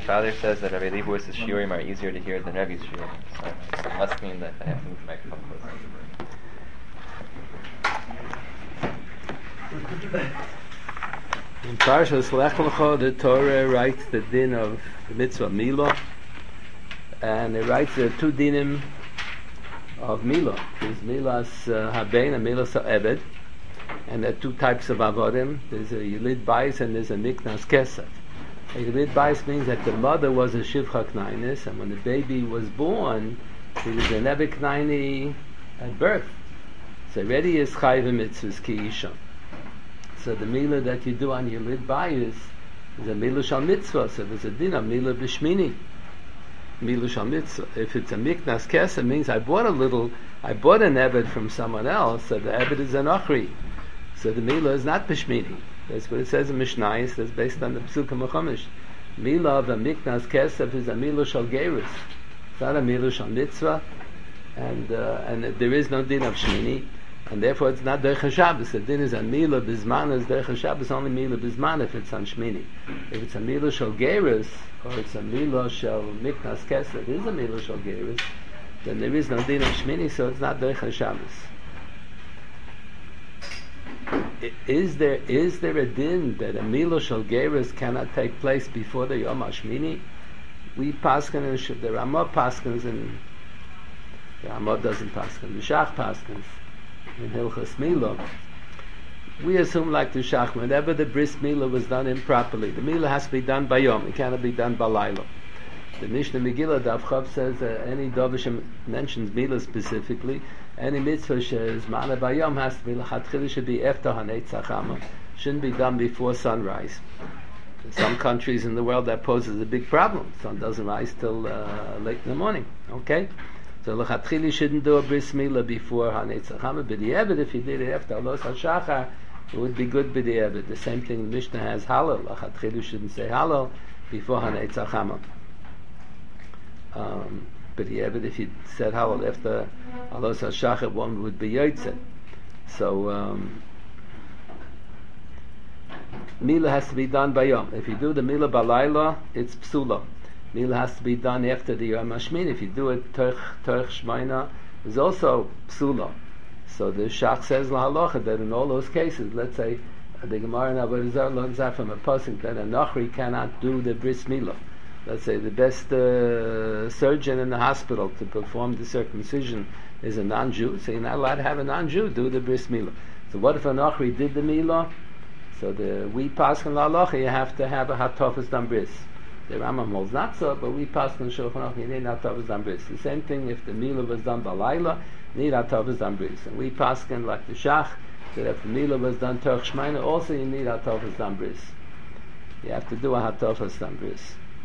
father says that Rabbi Leibowitz' shiurim are easier to hear than Rebbe's shiurim. So it must mean that I have to move the microphone closer. In Parshas Lech Lecha, the Torah writes the din of the mitzvah Milah, and it writes the two dinim of Milah. There's Milas Haben and Milas Ha'eved, and there are two types of avodim. There's a Yilid Bais and there's a Niknas Kesef. A Yilid Bais means that the mother was a Shivcha Knainis, and when the baby was born, he was a Nebe Knaini at birth. So already is Chayv Mitzvahs Ki Isha. So the Milah that you do on Yilid Bais is a Milah Shal Mitzvah, so there's a din of Milah B'Shmini. Milah Shal Mitzvah. If it's a Miknas Kesef, it means I bought an Ebed from someone else, so the Ebed is an Ochri. So the Milah is not B'Shmini. That's what it says in Mishnayos. That's based on the Psukim HaChumash. Milah of a Miknas Kesef is a Milah Shal Gerus. It's not a Milah Shal Mitzvah, and there is no din of Shmini, and therefore it's not Derech HaShabbos. The din is on Milah B'Zman, is Derech HaShabbos only Milah B'Zman if it's on Shmini. If it's a Milah Shal Gerus, or it's a Milah Shal Miknas Kesef, it is a Milah Shal Gerus, then there is no din of Shmini, so it's not Derech HaShabbos. Is there a din that a Milah Shal Gerus cannot take place before the Yom HaShmini? We paskin and the Ramah paskins, and the Ramah doesn't paskin. The Shach paskins in Hilchas Milah. We assume like the Shach, whenever the bris Milah was done improperly, the Milah has to be done by Yom. It cannot be done by Laila. The Mishnah Megillah Daf Chav says that any Dovish mentions Milah specifically, any mitzvah says Mana Bayom has to be L'chatchila, should be after Hanetzach Hama, shouldn't be done before sunrise. In some countries in the world that poses a big problem. Sun doesn't rise till late in the morning. Okay, so L'chatchila shouldn't do a bris Milah before Hanetzach Hama. B'di'eved, if you did it after Alos HaShachar, it would be good b'di'eved. The same thing the Mishnah has Halal. L'chatchila shouldn't say Halal before Hanetzach Hama. But if you said halal after Alos HaShachar, one would be Yotzeh. So Milah has to be done by Yom. If you do the Milah Balayla, it's Psula. Milah has to be done after the Yom HaShmini. If you do it Terch Shmaina, it's also Psula. So the Shach says lahalacha that in all those cases, let's say the Gemara in Avodah Zarah learns that from a pasuk that a Nachri cannot do the bris Milah. Let's say the best surgeon in the hospital to perform the circumcision is a non-Jew, so you're not allowed to have a non-Jew do the bris milah. So what if an Achri did the milah? So we pass on la'alacha, you have to have a hatofas dam bris. The Rambam holds not so, but we pass on Shulchan Aruch, you need hatofas dam bris. The same thing if the milah was done balayla, you need hatofas dam bris. And we pass on like the Shach, that if the milah was done terch shmeina, also you need hatofas dam bris. You have to do a hatofas dam bris.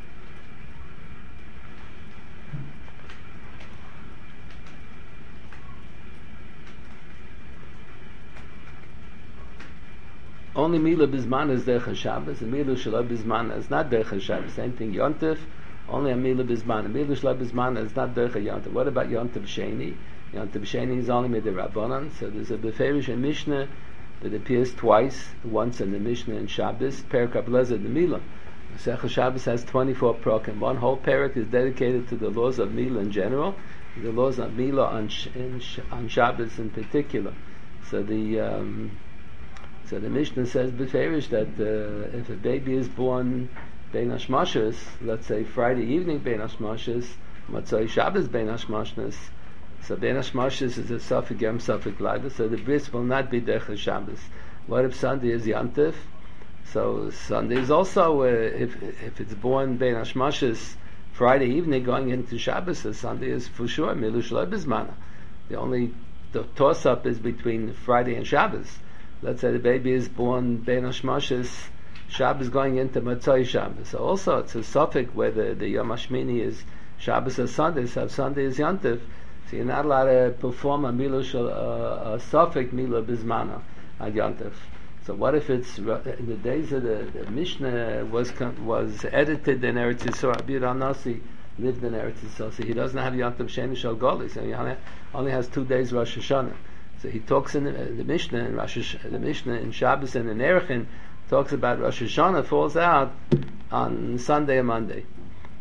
Only Milah B'Zman is Derech HaShabbos, and Milah Shalai B'Zman is not Derech HaShabbos. Same thing, Yontif, only a Milah B'Zman. And Milah Shalai B'Zman is not Derech HaYontif. What about Yontif Sheni? Yontif Sheni is only with the Rabbanan. So there's a Beferish in Mishnah that appears twice, once in the Mishnah and Shabbos, Perak HaBlezer, the Milah. Masechah Shabbos has 24 prokim. One whole parak is dedicated to the laws of Milah in general, the laws of Milah on Shabbos in particular. So the Mishnah says beferish that if a baby is born Bein Hashmashos, let's say Friday evening Bein Hashmashos, Matzai Shabbos Bein Hashmashos, so Bein Hashmashos is a Safek Yom Safek Laila, so the bris will not be Derech Shabbos. What if Sunday is Yantif? So Sunday is also if it's born Bein Hashmashos Friday evening going into Shabbos, so Sunday is for sure Milah Shalai B'Zmana. The toss-up is between Friday and Shabbos. Let's say the baby is born Bein Hashmashos, Shabbos going into Matzai Shabbos. So also it's a suffix whether the Yom HaShmini is Shabbos or Sunday, so if Sunday is Yantif, so you're not allowed to perform a suffix Milah B'Zmana at Yantif. So what if it's in the days of the Mishnah was edited in Eretz Yisrael, Abir al-Nasi lived in Eretz Yisrael, so he doesn't have Yantif Sheni Shal Goli, so he only has 2 days Rosh Hashanah. So he talks in the Mishnah, the Mishnah in Shabbos and in Erechin talks about Rosh Hashanah falls out on Sunday and Monday.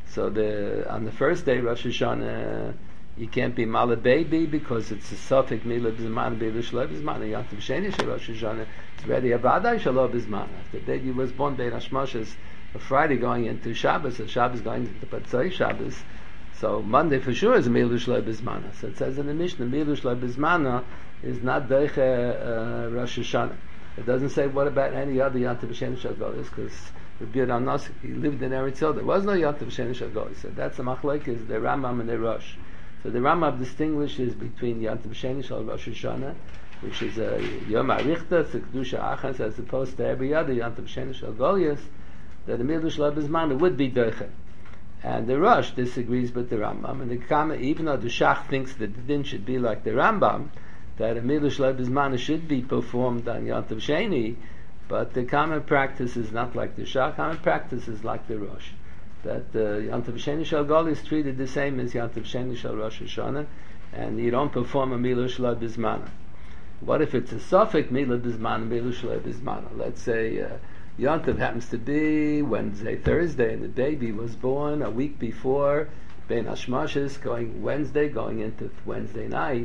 So on the first day, Rosh Hashanah, you can't be Mala baby because it's a Sofik Mila Bizman, Mila Shlo Bizman. Yantav Sheni Shel Rosh Hashanah, it's ready Avadai Shelo Bizman. If the baby was born Bein Hashmoshes, a Friday going into Shabbos, a Shabbos going into Patzai Shabbos, so Monday for sure is a Mila Shlo Bizman. So it says in the Mishnah, Mila Shlo Bizman is not Deiche Rosh Hashanah. It doesn't say what about any other Yantav Sheni Shel Golis, because Rabbi Yehuda Nossi, he lived in Eretz Yisrael. There was no Yantav Sheni Shel Golis. So that's the Machlokes, the Rambam and the Rosh. So the Rambam distinguishes between Yantav Sheni Shel Rosh Hashanah, which is a Yom HaRichta, it's a Kedusha Achas, as opposed to every other Yantav Sheni Shel Golis, that the Milu Shel Bizman would be Doiche. And the Rosh disagrees with the Rambam, and the Kama, even though the Shach thinks that the din should be like the Rambam, that a Milu Shel Bizman should be performed on Yantav Sheni, but the common practice is not like the Shach. Common practice is like the Rosh. That Yantav Sheni Shel Gol is treated the same as Yantav Sheni Shel Rosh Hashanah, and you don't perform a Milu Shel Bizmana. What if it's a Sofik Milu Bizmana, Milu Shel Bizmana? Let's say Yantav happens to be Wednesday, Thursday, and the baby was born a week before, Bein Hashmoshes, going Wednesday, going into Wednesday night.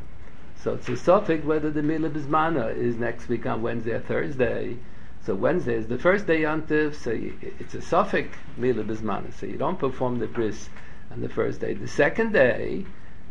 So it's a suffix whether the Mila Bizmana is next week on Wednesday or Thursday. So Wednesday is the first day Yantiv, so it's a suffix Mila Bizmana. So you don't perform the bris on the first day. The second day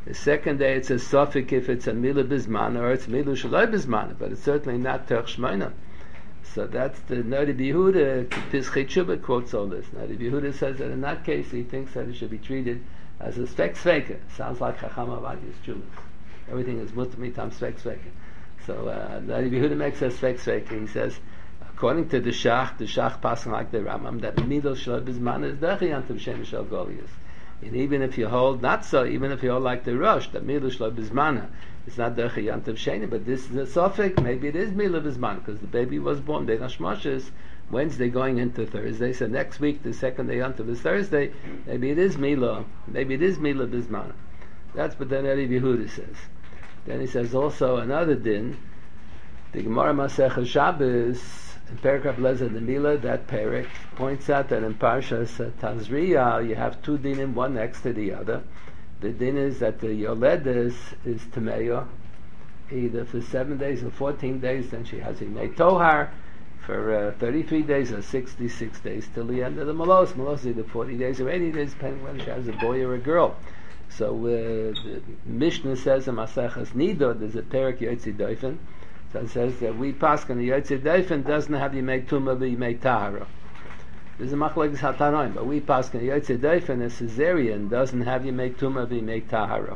it's a suffix if it's a Mila Bizmana or it's Mila Shalai Bizmana, but it's certainly not Terch Shmoina. So that's the Nadi Yehuda, Pischei Tshuva quotes all this. Nadi Yehuda says that in that case he thinks that it should be treated as a Svek Sveka. Sounds like Chacham Avadi's Tshuva. Everything is mutter tam svek sveke. So the Yehuda makes a svek sveke. He says, according to the Shach passing like the Rambam, that Midol Shel Bizman is Dechi Yantav Sheni Shel Golius. And even if you hold not so, even if you hold like the Rosh, that Midol Shel Bizman is not Dechi Yantav Sheni, but this is a suffix. Maybe it is Midol Bizman because the baby was born Bein Hashmoshes Wednesday going into Thursday. So next week, the second day Yantav is Thursday. Maybe it is Mila. Maybe it is Mila Bizman. That's what then Rabbi Yehuda says. Then he says also another din. The Gemara Masechah Shabbos in Perek Lezer the Mila, that Perek points out that in Parshas Tazria you have two dinim, one next to the other. The din is that the Yoledes is Tameya, either for 7 days or 14 days. Then she has Yimei Tohar for 33 days or 66 days till the end of the Malos. Malos is either 40 days or 80 days, depending whether she has a boy or a girl. So the Mishnah says in Maseches Nido, there's a Perek Yotzi Doifen, so it says that we paskin the Yotzi Doifen doesn't have Yimei Tumah but Yimei Tahara. There's a Machlokes Hatanoim, but we paskin the Yotzi Doifen, a Caesarean, doesn't have Yimei Tumah but Yimei Tahara.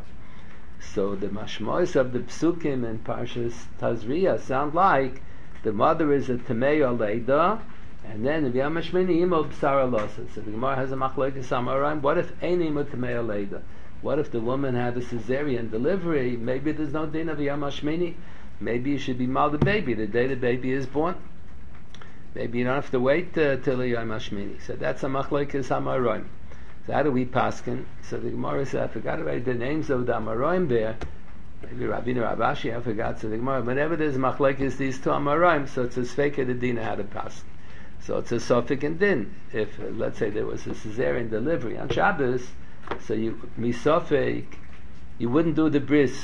So the Mashmois of the Psukim in Parshas Tazria sound like the mother is a Tamei Leida, and then if Yom HaShmini Imo B'sara Losa. So the Gemara has a Machlokes Samarim. What if Ein Imo Tamei Leida? What if the woman had a cesarean delivery? Maybe there's no din of Yom HaShmini. Maybe you should be mal the baby the day the baby is born. Maybe you don't have to wait till Yom HaShmini. So that's a machlokes hamaroim. So how do we paskin? So the Gemara said, I forgot already the names of the hamaroim there. Maybe Rabbeinu Rabashi, I forgot. So the Gemara, whenever there's machlokes these two hamaroim, so it's a sveka the din how to paskin. So it's a sofik and din. If let's say there was a cesarean delivery on Shabbos, so you misofik, you wouldn't do the bris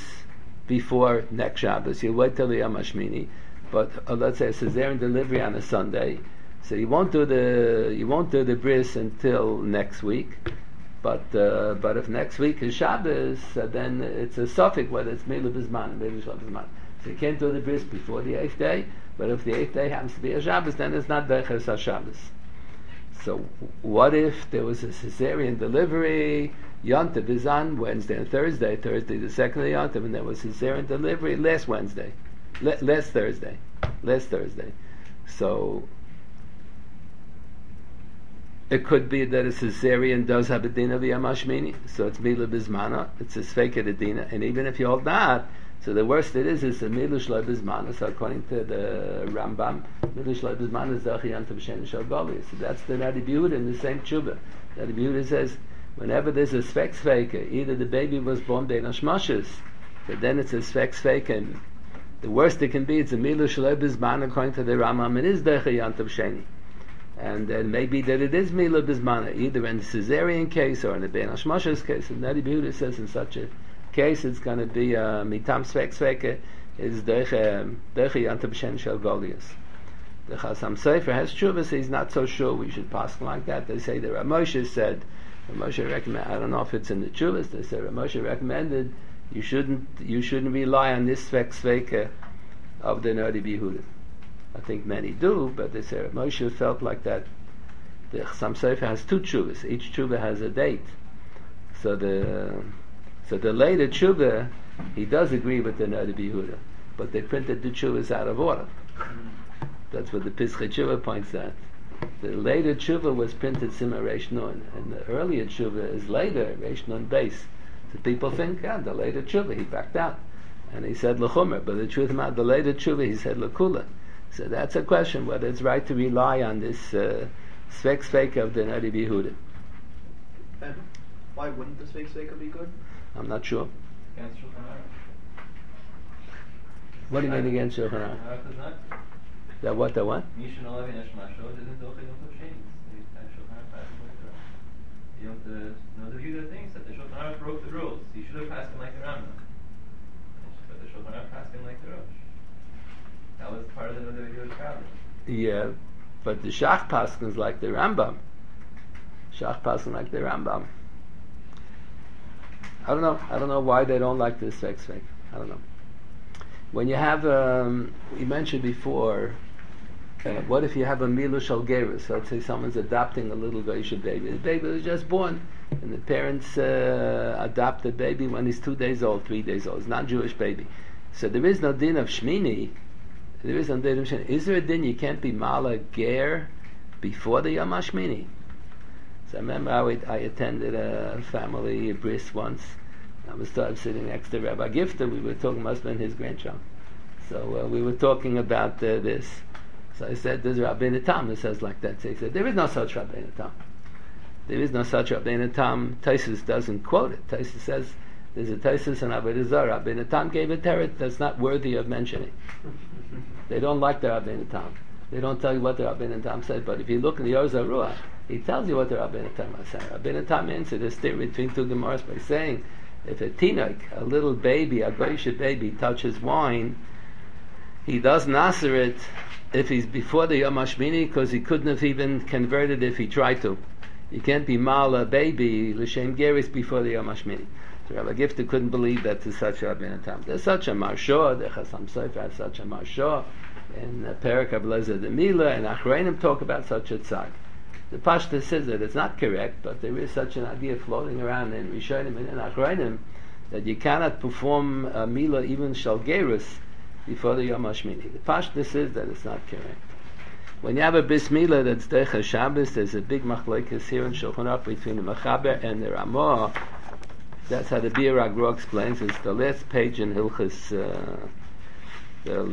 before next Shabbos. You wait till the Yom HaShmini. But let's say a cesarean delivery on a Sunday, so you won't do the bris until next week. But if next week is Shabbos, then it's a suffix whether it's Mila Bizman, Mila Shel Bizman. So you can't do the bris before the 8th day. But if the 8th day happens to be a Shabbos, then it's not Deiches HaShabbos. So what if there was a cesarean delivery? Yontiv is on Wednesday and Thursday. Thursday the second day Yontiv, and there was cesarean delivery last Thursday. So it could be that a cesarean does have a din of Yom HaShmini, so it's Mila Bizmana, it's a Sveka Dina, and even if you hold that, so the worst it is a Mila Shlo Bizmana. So according to the Rambam, Mila Shlo Bizmana is Dachi Yantav Sheni Shel Golius. So that's the Nadi Yehuda in the same Tshuva. Nadi Yehuda says, whenever there's a Svek Sveka, either the baby was born Bein Hashmoshes, but then it's a Svek Sveka, and the worst it can be, it's a Mila Shlo Bizmana according to the Rambam, it is Dachi Yantav Sheni. And then maybe that it is Mila Bismana, either in the Caesarean case or in the Ben Hashmash's case. And Nadi Behuda says in such a case it's going to be Mitam Svek Sveke is Deiche Yantab Shen Shel Goliath. The Chasam Sofer has Shuvah, so he's not so sure we should pass like that. They say that Ramosha said, Ramosha recommended, I don't know if it's in the Chuvas, they say Ramosha recommended you shouldn't rely on this Svek Sveke of the Nadi Behuda. I think many do, but they say Moshe felt like that. The Chassam Sofer has two tshuvas. Each tshuva has a date. So the later tshuva, he does agree with the Nadi Behuda, but they printed the tshuvas out of order. That's what the Pischei Tshuva points out. The later tshuva was printed Simon Reish Nun, and the earlier tshuva is later Reish Nun base. So people think, the later tshuva he backed out, and he said l'chumer, but the truth about the later tshuva he said l'kula. So that's a question whether it's right to rely on this Svek Sveka of the Nadi Behuda. And why wouldn't the Svek Sveka be good? I'm not sure. Against Shulchan Aruch. What do you mean against Shulchan Aruch? Aruch is not. That what? Mishan Olav Yesh Mashod isn't Doche Yom Tov Sheni. Shulchan Aruch passes like the Rambam. You have to know the Behuda thinks that the Shulchan Aruch broke the rules. He should have passed him like the Rambam. But the Shulchan Aruch passed him like the Rosh. That was part of the Behuda's problem. Yeah, but the Shach Paskins like the Rambam. Shach Paskin like the Rambam. I don't know why they don't like this Svek Svek. I don't know. When you have, we mentioned before, what if you have a Milu Shal Gerus? So let's say someone's adopting a little Goyish baby. The baby was just born, and the parents adopt the baby when he's 2 days old, 3 days old. It's not Jewish baby. So there is no din of Shmini. There is no din of Shmini. Is there a din you can't be Mala Ger before the Yom HaShmini? So I remember I attended a family bris once. I was sitting next to Rabbi Gifter. We were talking about his grandchild. So we were talking about this. So I said, there's Rabbeinu Tam that says like that. So he said, there is no such Rabbeinu Tam. There is no such Rabbeinu Tam. Taisus doesn't quote it. Taisus says, there's a Taisus and Avodah Zarah. Rabbeinu Tam gave a teretz that's not worthy of mentioning. They don't like the Rabbeinu Tam. They don't tell you what the Rabbeinu Tam said. But if you look in the Or Zarua, he tells you what the Rabbeinu Tam said. Rabbeinu Tam answered a stare between two Gemaras by saying, if a tinoik, a little baby, a goyish baby, touches wine, he does nasser it if he's before the Yom HaShmini, because he couldn't have even converted if he tried to. You can't be mal a baby l'shem geris before the Yom HaShmini. So Rabbi Gifter couldn't believe that there's such a Rabbeinu Tam. There's such a Marsha, the Chassam Sofer has such a Marsha, and Perek of Lezer de Mila, and Achreinim talk about such a tzad. The Pashta says that it's not correct, but there is such an idea floating around in Rishonim and in Achreinim that you cannot perform a Mila even Shalgerus before the Yom HaShmini. The Pashta says that it's not correct. When you have a Bris Mila that's Deicha Shabbos, there's a big machlokes here in Shulchan Aruch between the Mechaber and the Ramah. That's how the Bir Agro explains. It's the last page in Hilchas, the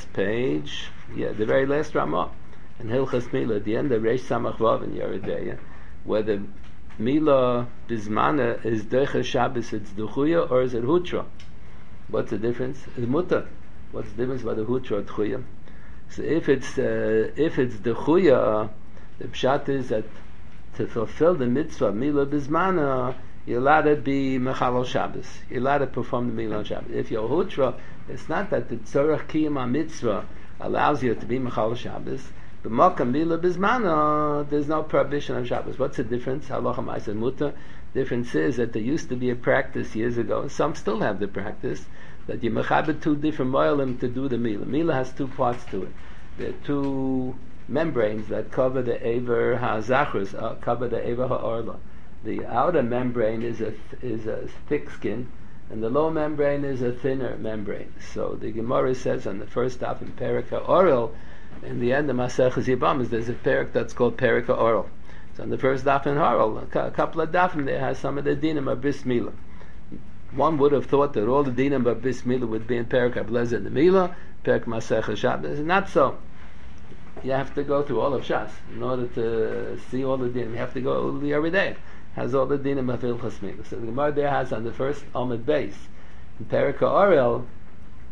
very last Ramah. In Hilchas Mila, at the end of Reish Samach Vav in Yeridei, where the Mila Bismana is Deicha Shabbos, it's Duchuya or is it Hutra? What's the difference? It's Mutter. What's the difference about the Hutra or Tchuya? So if it's Duchuya, the Pshat is that to fulfill the mitzvah Mila Bismana, you're allowed to be Mechal Shabbos. You're allowed to perform the Mila on Shabbos. If you're Hutra, it's not that the Tzorach Kiyama mitzvah allows you to be Mechal Shabbos. But Makam Mila Bismana, there's no prohibition on Shabbos. What's the difference? Halacha Ma'aseh Mutar. Difference is that there used to be a practice years ago, and some still have the practice, that you mechabed two different moelim to do the Mila. Mila has two parts to it. There are two membranes that cover the Ever HaZachrus, cover the Ever HaOrla. The outer membrane is a thick skin, and the lower membrane is a thinner membrane. So the Gemara says on the first daf in Perek HaOrel, in the end of Maseches Yevamos, there's a parak that's called Perek HaOrel. So on the first daf in Harel, a couple of dafim there has some of the dinim of Bris Mila. One would have thought that all the dinim of Bris Mila would be in Perek HaBlezer the Mila, Perek Maseches Shabbos. Not so. You have to go through all of Shas in order to see all the dinim. You have to go every day. Has all the dinim of Hilchas Mila. So the Gemara there has on the first Amud Beis in Perek HaOrel,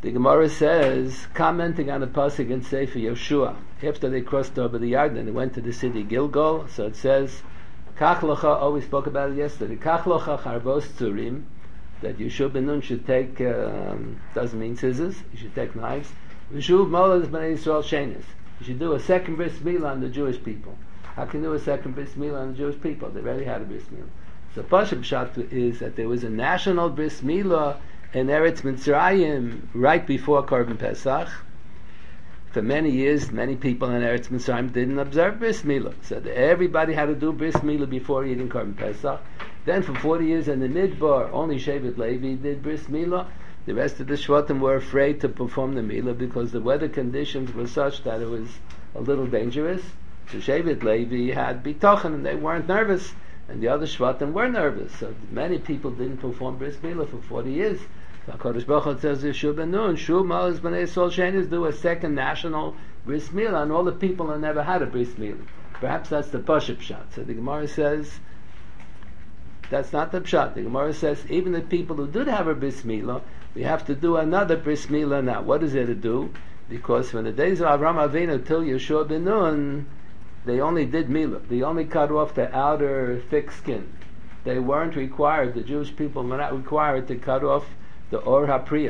The Gemara says, commenting on the pasuk in Sefer Yoshua, after they crossed over the Yarden and they went to the city Gilgal, so it says, Kach locha, we spoke about it yesterday, Kach locha charbos tzurim, that Yeshua ben Nun should take, doesn't mean scissors, you should take knives, V'shuv molas b'nei Yisrael shenis, you should do a second bris milah on the Jewish people. How can you do a second bris milah on the Jewish people? They already had a bris milah. So Pashup Pshat is that there was a national bris milah in Eretz Mitzrayim right before Korban Pesach. For many years, many people in Eretz Mitzrayim didn't observe bris milah, so everybody had to do bris milah before eating Korban Pesach. Then for 40 years in the Midbar, only Shevet Levi did bris milah. The rest of the Shvatim were afraid to perform the milah because the weather conditions were such that it was a little dangerous. So Shevet Levi had bitachon and they weren't nervous, and the other Shvatim were nervous. So many people didn't perform bris milah for 40 years. So HaKadosh Baruch Hu tells Yeshua ben Nun, Shuv Malas B'nei Yisrael Shenis, do a second national bris milah on all the people who never had a bris milah. Perhaps that's the Pashup Pshat. So the Gemara says, that's not the Pshat. The Gemara says, even the people who did have a bris milah, we have to do another bris milah now. What is there to do? Because from the days of Avraham Avinu till Yeshua ben Nun, they only did milah. They only cut off the outer thick skin. They weren't required, the Jewish people were not required to cut off the Or HaPriya,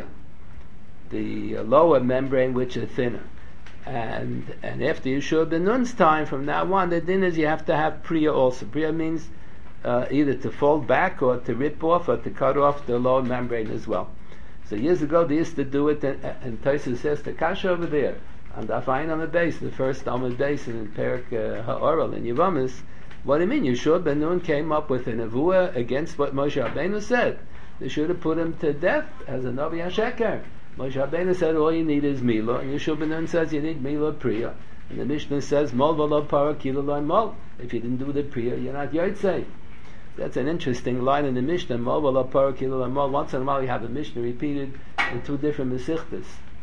the lower membrane which is thinner. And after Yeshua ben Nun's time, from now on, the din is you have to have Priya also. Priya means either to fold back or to rip off or to cut off the lower membrane as well. So years ago they used to do it, and Tosfos says the kasha over there, and I find on the base, the first Amud base in Perak Ha'oral in Yevamis. What do you mean? Yeshua ben Nun came up with a nevuah against what Moshe Rabbeinu said. They should have put him to death as a Navi HaSheker. Moshe Rabbeinu said all you need is milah, and Yeshua ben Nun says you need milah priya. And the Mishnah says mol v'lo para kilo lo mol. If you didn't do the priya, you're not yotzei. That's an interesting line in the Mishnah. Mol v'lo para kilo lo mol. Once in a while you have the Mishnah repeated in two different mesichtas.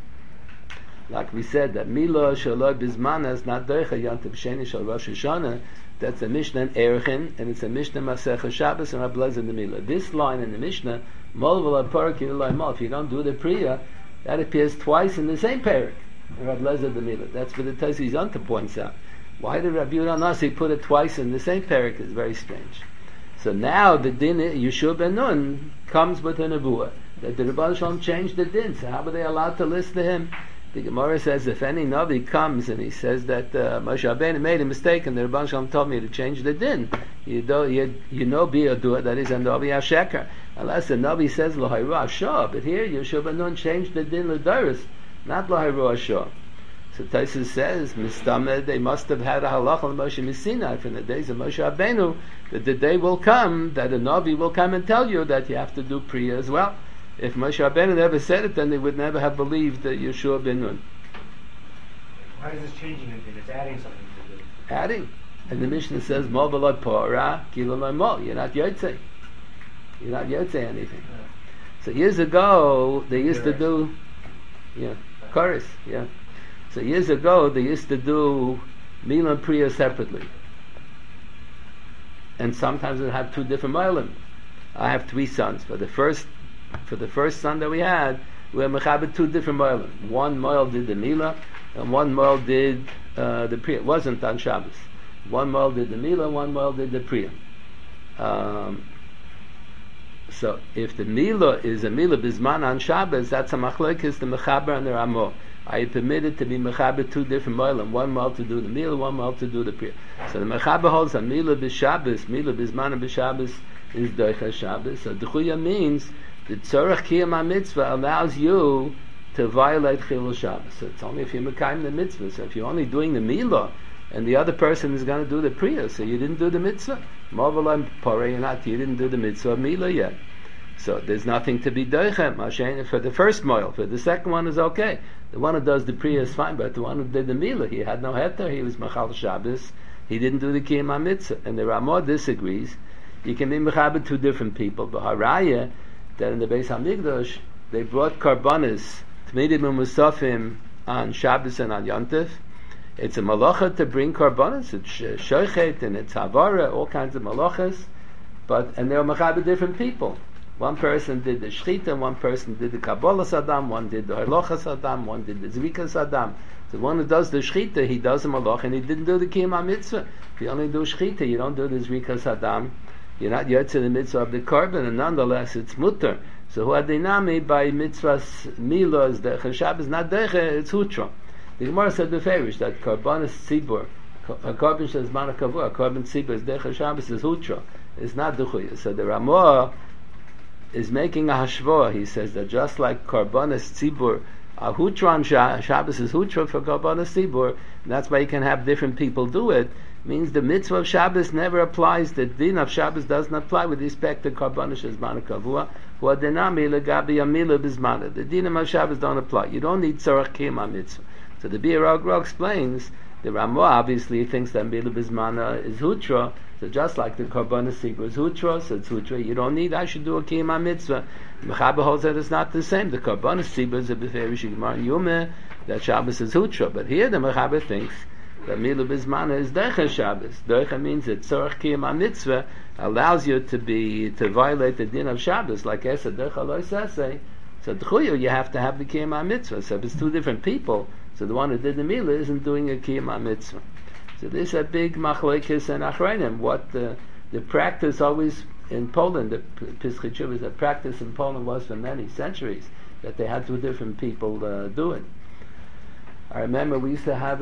Like we said, that milah shaloi bizman is not doicha yantav sheni shal Rosh Hashanah. That's a Mishnah in Erchin, and it's a Mishnah Masechah Shabbos and Rabbi Lezer in the Milah. This line in the Mishnah, Mol v'lo para kilo lo mol. If you don't do the priya, that appears twice in the same parak. Rabbi Lezer the Milah. That's what the Tosfos Yontif points out. Why did Rabbi Yehuda Nasi put it twice in the same parak? Is very strange. So now the din Yeshua ben Nun comes with a nevuah that the Rebbe Shalom changed the din. So how were they allowed to listen to him? The Gemara says if any Navi comes and he says that Moshe Rabbeinu made a mistake and the Rebbe Shalom told me to change the din, you know be a doer, that is a Navi HaSheker. Unless the Navi says L'hayru Ashah, but here Yeshua ben Nun changed the din L'Doros, not L'hayru Ashah. So Tosfos says, Mistamed, they must have had a halacha on Moshe Sinai from the days of Moshe Rabbeinu, that the day will come that a Navi will come and tell you that you have to do Priya as well. If Moshe Rabbeinu never said it, then they would never have believed that Yeshua ben Nun. Why is this changing anything? It's adding something to it. Adding. And the Mishnah says, Mol v'lo para, kilo lo mol. You're not yotzei. You're not yotzei anything. Yeah. So years ago, they used to do, chorus, So years ago, they used to do Milah and Priya separately. And sometimes they have two different Moelim. I have 3 sons. For the first son that we had, we had Mechabed 2 different Moelim. One Moel did the Milah, and one Moel did the Priya. It wasn't on Shabbos. One Moel did the Milah, one Moel did the Priya. So if the Milah is a Milah Bizman on Shabbos, that's a Machlokes, the Mechaber and the Ramah. I permitted to be mechaber 2 different moelim, one moel to do the milah, one moel to do the priya. So the mechaber holds a milah b'Shabbos, milah b'zman b'Shabbos is doicha Shabbos. So dechuya means the tzorach kiyam mitzvah allows you to violate chilul Shabbos. So it's only if you're mekayim the mitzvah. So if you're only doing the milah and the other person is going to do the priya, so you didn't do the mitzvah. Movelam parei not, you didn't do the mitzvah of milah yet. So there's nothing to be doichem mashen for the first moel. For the second one is okay. The one who does the priya is fine, but the one who did the milah, he had no heter, he was machal Shabbos, he didn't do the kiyam mitzvah. And the Ramah disagrees. You can be mechaber 2 different people. But haraya, that in the Beis Hamikdash, they brought karbanis, tmidim u'musafim on Shabbos and on Yontif. It's a malacha to bring karbanis, it's shoichet and it's havara, all kinds of malachas, and they're mechaber different people. One person did the Shechita, one person did the Kabbalah Adam, one did the Halochas Adam, one did the Zvikas Adam. The one who does the Shechita, he does the Malach, and he didn't do the Kiyam Mitzvah. If you only do Shechita, you don't do the Zvikas Adam, you're not yet to the Mitzvah of the Korban, and nonetheless it's Mutter. So Hu Adinami by Mitzvahs Mila is the Shabbos, not Deche, it's Hutra. The Gemara said beferish that Karbanis Tzibur, Karban Shaz Mana Kavua, Karban Tzibur is Deche Shabbos is Hutra. It's not Duchuya. So the Ramah is making a hashvah. He says that just like Karbanis Tzibur, Hutron Shabbos is Hutra for Karbanis Tzibur, and that's why you can have different people do it. Means the mitzvah of Shabbos never applies. The din of Shabbos doesn't apply with respect to Karbanis Shaz Mana Kavua. Hu Adinami legabi Amila Bizmana. The dinim of Shabbos don't apply. You don't need Tzorach Kiyam Mitzvah. So the Bir Agra explains, the Ramah obviously thinks that Mila Bizmana is Hutra, so just like the Karbanis Tzibur is Hutra, so it's Hutra, you don't need, I should do a Kiyam Mitzvah. Mechaber holds that it's not the same. The Karbanis Tzibur is a Beferish Gemara in Yumeh, that Shabbos is Hutra, but here the Mechaber thinks that Mila Bizmana is Decha Shabbos. Decha means that Tzorach Kiyam Mitzvah allows you to violate the din of Shabbos, like Esa Decha Lo Sesei. So D'chuyu, you have to have the Kiyam Mitzvah. So if it's two different people, so the one who did the Mila isn't doing a Kiyam Mitzvah. So this is a big machlekes and achreinim. What the practice always in Poland, the Pischei Teshuvos, the practice in Poland was for many centuries, that they had two different people do it. I remember we used to have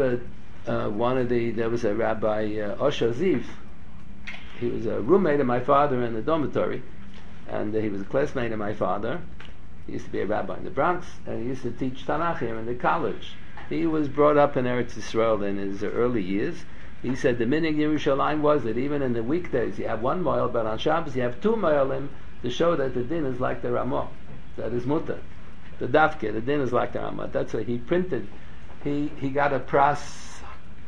there was a Rabbi Osher Ziv. He was a roommate of my father in the dormitory, and he was a classmate of my father. He used to be a rabbi in the Bronx, and he used to teach Tanakh here in the college. He was brought up in Eretz Yisrael in his early years. He said the minig Yerushalayim was that even in the weekdays you have one moil, but on Shabbos you have two moilim to show that the din is like the Ramah. That is mutter. The dafke, the din is like the Ramah. That's what he printed. He got a pras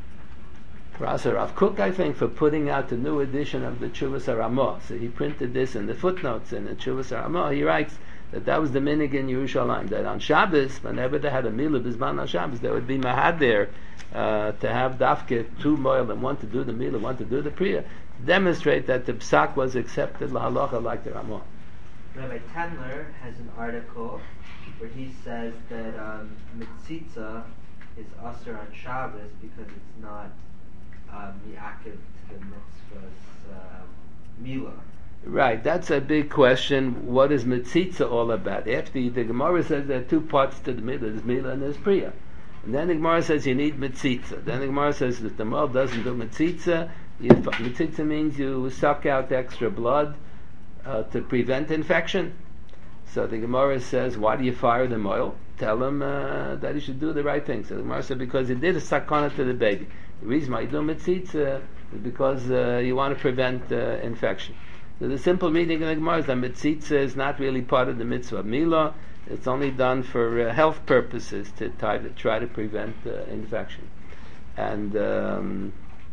Rav Kook, I think, for putting out the new edition of the Tshuvas HaRamah. So he printed this in the footnotes in the Tshuvas HaRamah. He writes that was the minig in Yerushalayim, that on Shabbos, whenever they had a Mila Bizman on Shabbos, there would be mahad there to have dafke, two moil, and one to do the Mila, one to do the Priya, to demonstrate that the Psak was accepted lahalacha like the Ramah. Rabbi Tendler has an article where he says that Mitzitza is Asr on Shabbos because it's not Mi'akiv to the mitzvah's Mila. Right, that's a big question. What is Mitzitza all about? After the Gemara says there are two parts to the Mila, there's Mila and there's Priya. And then the Gemara says you need Mitzitza. Then the Gemara says that the Moel doesn't do Mitzitza. Mitzitza means you suck out extra blood to prevent infection. So the Gemara says, why do you fire the Moel? Tell him that he should do the right thing. So the Gemara said, because he did a sakana to the baby. The reason why you do Mitzitza is because you want to prevent infection. So the simple meaning of the Gemara is that Mitzitza is not really part of the mitzvah of Mila. It's only done for health purposes to try to prevent infection. And the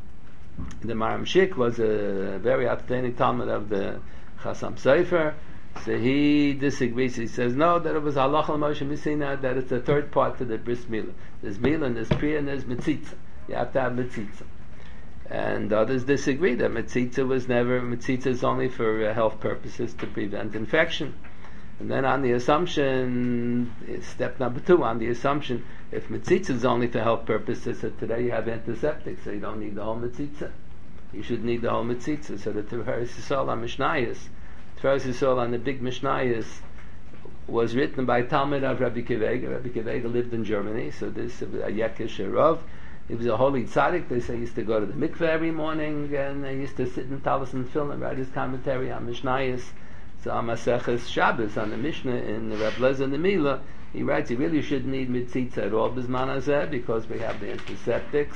Maram Shik was a very outstanding Talmud of the Chasam Sofer. So he disagrees. He says, no, that it was Halach al-Moshe Messina, that it's the third part to the Bris Mila. There's Mila and there's Priya and there's Mitzitza. You have to have Mitzitza. And others disagree that Mitzitza is only for health purposes to prevent infection. And then on the assumption, step number 2, on the assumption, if Mitzitza is only for health purposes, so today you have antiseptics, so you don't need the whole Mitzitza. You should need the whole Mitzitza. So the Tiferes Yisrael on Mishnayos, Tiferes Yisrael on the big Mishnayos, was written by Talmud of Rabbi Kivega. Rabbi Kivega lived in Germany, so this is a Yekish Rav. He was a holy tzaddik. They say he used to go to the mikveh every morning, and he used to sit in Talis and film and write his commentary on Mishnayos. So on Maseches Shabbos, on the Mishnah in the Reb Lezer and the Mila, he writes, you really shouldn't need Mitzitza at all, Bizman Hazeh, because we have the antiseptics.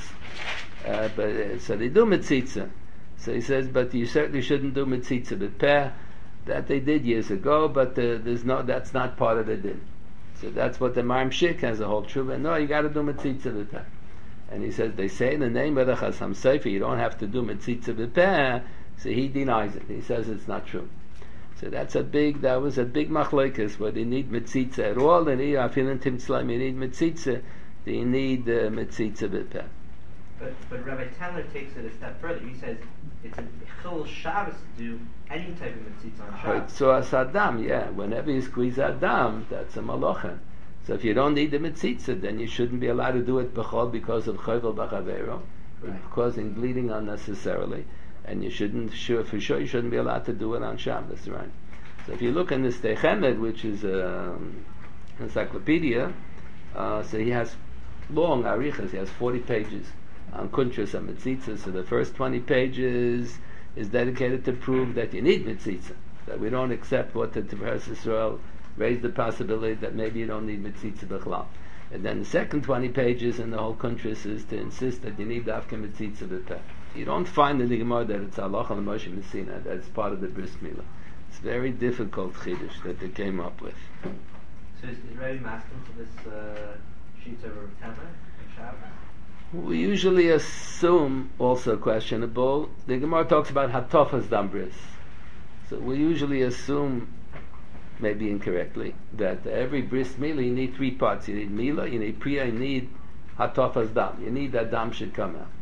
So they do Mitzitza. So he says, but you certainly shouldn't do Mitzitza B'peh. That they did years ago, but that's not part of the din. So that's what the Maram Shik has a whole truth. No, you got to do Mitzitza B'peh. And he says, they say in the name of the Chasam Sofer, you don't have to do Mitzitza B'peh, so he denies it. He says it's not true. So that was a big machlekes, whether you need Mitzitza at all, and I feel in Tim Tzlaim, you need Mitzitza, do you need Mitzitza B'peh. But Rabbi Tendler takes it a step further. He says it's a Chil Shabbos to do any type of mitzitza on Shabbos. So as Adam, yeah, whenever you squeeze Adam, that's a malacha. So if you don't need the mitzitza, then you shouldn't be allowed to do it b'chol because of chovel b'chavero, causing bleeding unnecessarily, and you shouldn't, for sure, you shouldn't be allowed to do it on Shabbos, right? So if you look in the Sdei Chemed, which is an encyclopedia, so he has long arichas, he has 40 pages on kuntrus and mitzitza. So the first 20 pages is dedicated to prove that you need mitzitza, that we don't accept what the Tiferes Yisrael raised the possibility that maybe you don't need mitzitza b'chlal. And then the second 20 pages in the whole kuntrus is to insist that you need dafka mitzitza b'peh. You don't find in the Gemara that it's halacha l'Moshe Messina, that's part of the bris milah. It's very difficult chiddush that they came up with. So is Rabbi masking to this sheets over Tendler and Shabbos? We usually assume, also questionable, the Gemara talks about hatofas dam bris. So we usually assume, maybe incorrectly, that every bris milah you need three parts. You need milah, you need priya, you need hatofas dam. You need that dam should come out.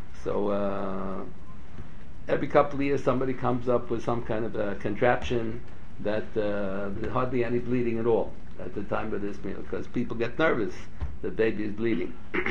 So every couple of years somebody comes up with some kind of a contraption that there's hardly any bleeding at all at the time of this meal, because people get nervous the baby is bleeding.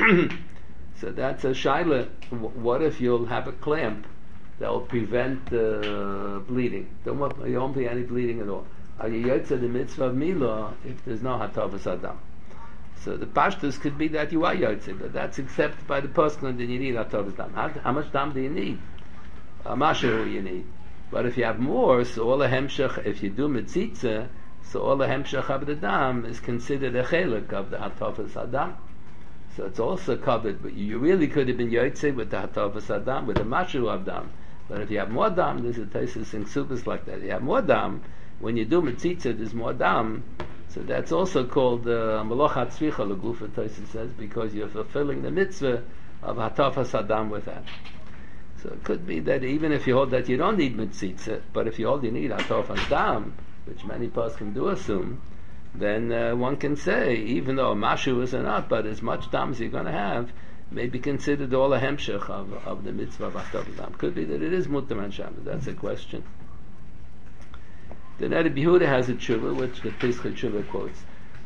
So that's a shaila. What if you'll have a clamp that will prevent bleeding? You won't be any bleeding at all. Are you yotze the mitzvah of milah if there's no hatavas adam? So the pashtus could be that you are yotze, but that's accepted by the person, and then you need hatavas dam. How much dam do you need? Mashahu you need. But if you have more, so all the hemshach, if you do mitzitza, so all the hemshach of the dam is considered a chelik of the hatavas adam. So it's also covered, but you really could have been yotze with the hatavas adam, with the mashu of dam. But if you have more dam, there's a tesis in subas like that. You have more dam, when you do mitzitza, there's more dam. So that's also called malochat tzvicha, Lagufa tesis says, because you're fulfilling the mitzvah of hatavas adam with that. So it could be that even if you hold that you don't need mitzitza, but if you hold you need hatavas dam, which many poskim do assume, then one can say, even though mashu is enough, but as much dam as you're going to have, may be considered all a hemshech of the mitzvah of hatavas dam. Could be that it is mutar on Shabbos. That's a question. The Rebbe Yehuda has a tshuva, which the Pesach tshuva quotes.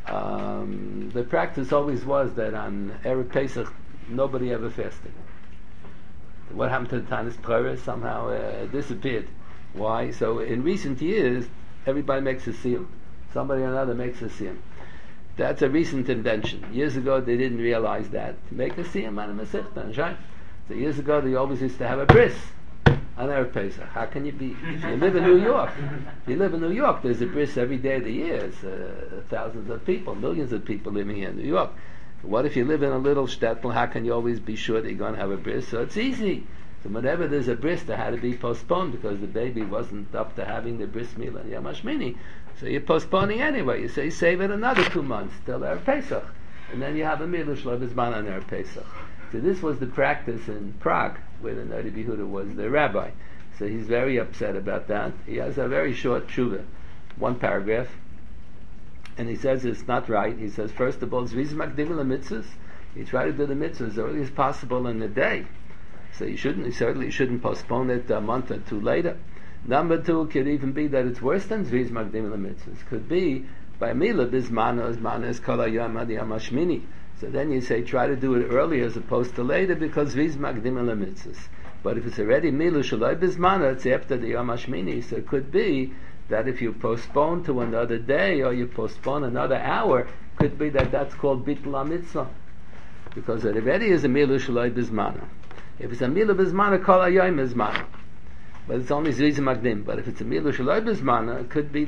The practice always was that on Erev Pesach, nobody ever fasted. What happened to the Tanis Torah? Somehow disappeared. Why? So in recent years, everybody makes a siyum. Somebody or another makes a siyum. That's a recent invention. Years ago, they didn't realize that. To make a siyum on a Masechta, right? So years ago, they always used to have a bris on Erev Pesach. How can you be? If you live in New York, there's a bris every day of the year. It's thousands of people, millions of people living here in New York. What if you live in a little shtetl? How can you always be sure that you're going to have a bris? So it's easy. So whenever there's a bris, that had to be postponed because the baby wasn't up to having the bris milah and Yom HaShmini. So you're postponing anyway. You say save it another 2 months till Erev Pesach, and then you have a milah shlo b'zman on Erev Pesach. So this was the practice in Prague, where the Rebbe Yehuda was the rabbi. So he's very upset about that. He has a very short tshuva, 1 paragraph. And he says it's not right. He says, first of all, it's makdim la mitzvahs. You try to do the mitzvahs as early as possible in the day. So you certainly shouldn't postpone it a month or 2 later. Number 2, could even be that it's worse than zviz makdim la mitzvahs. Could be by milah bismana is kol hayom ad yom hashmini. So then you say try to do it earlier as opposed to later because zviz makdim la mitzvahs. But if it's already milah shaloi bismana, it's after the yom hashmini. So it could be that if you postpone to another day or you postpone another hour, could be that that's called bittul mitzvah, because it already is a milah shaloi bismana. If it's a milah bismana, kol hayom bismana, but it's only zviz makdim. But if it's a milah shaloi bismana, it could be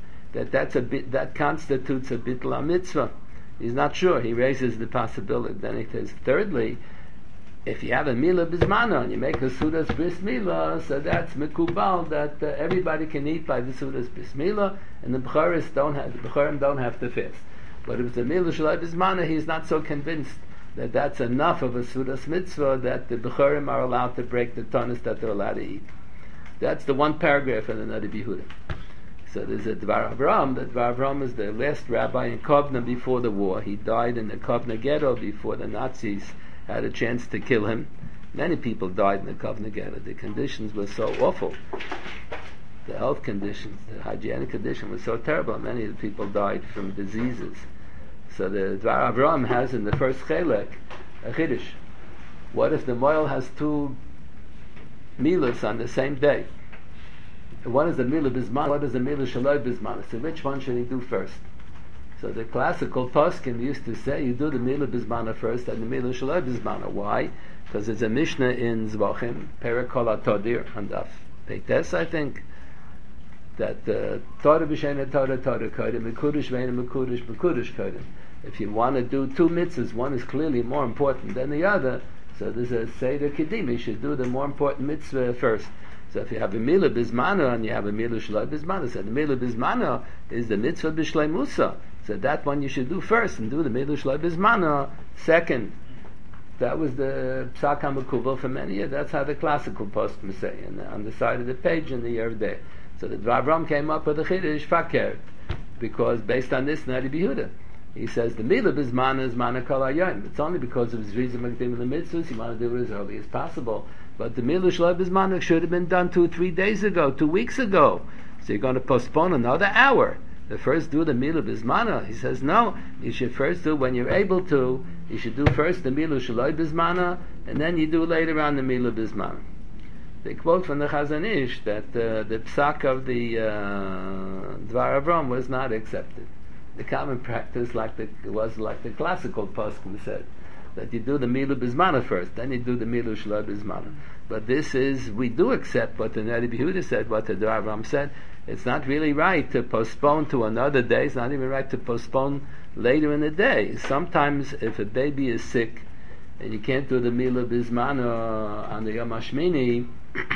that constitutes a bittul mitzvah. He's not sure. He raises the possibility. Then he says, thirdly, if you have a milah bismana and you make a sudas bris milah, so that's mikubal that everybody can eat by the sudas bris milah, and the b'charim don't have to fast. But if it's a milah shalai bismana, he's not so convinced that that's enough of a sudas mitzvah that the b'charim are allowed to break the tanis that they're allowed to eat. That's the 1 paragraph in the Rebbe Yehuda. So there's a Dvar Avram. The Dvar Avram is the last rabbi in Kovna before the war. He died in the Kovna ghetto before the Nazis had a chance to kill him. Many people died in the Kovna Gera. The conditions were so awful. The health conditions, the hygienic condition was so terrible. Many of the people died from diseases. So the Dvar Avram has in the first Chelek a Chiddush. What if the Moel has two Milas on the same day? One is the Milah Bisman, one is the Milah Shaloi Bisman. So which one should he do first? So the classical poskim used to say you do the Milah Bismana first and the Milah Shaloi Bismana. Why? Because there's a Mishnah in Zvachim, Perakol HaTodir, and Daf Peites, I think, that Torah b'Sheina Torah Kodim, Mekudesh Veina Mekudesh Kodim. If you want to do two mitzvahs, one is clearly more important than the other, so there's a Seder Kedim, you should do the more important mitzvah first. So if you have a Milah Bismana and you have a Milah Shaloi Bismana, so the Milah Bismana is the mitzvah B'Shlei Musa. So that one you should do first and do the Milah Shaloi Bismana second. That was the Psak HaMekubal for many years. That's how the classical poskim say, and on the side of the page in the Yerv. So the Dvar Avram came up with the Chiddush Fakir, because based on this, Nari Behuda, he says the Milah Bismana is Mana Kol Hayom. It's only because of his reason Makdim in the mitzvahs, you want to do it as early as possible. But the Milah Shaloi Bismana should have been done 2-3 days ago, 2 weeks ago. So you're going to postpone another hour. The first do the Milah Bismana. He says no, you should first do when you're able to. You should do first the Milah Shaloi Bismana, and then you do later on the Milah Bismana. They quote from the Chazon Ish that the psak of the Dvar Avram was not accepted. The common practice, was like the classical poskim said, that you do the Milah Bismana first, then you do the Milah Shaloi Bismana. But this is, we do accept what the Neri Behuda said, what the Dvar Avram said. It's not really right to postpone to another day. It's not even right to postpone later in the day. Sometimes if a baby is sick and you can't do the Milah Bismana on the Yom HaShmini,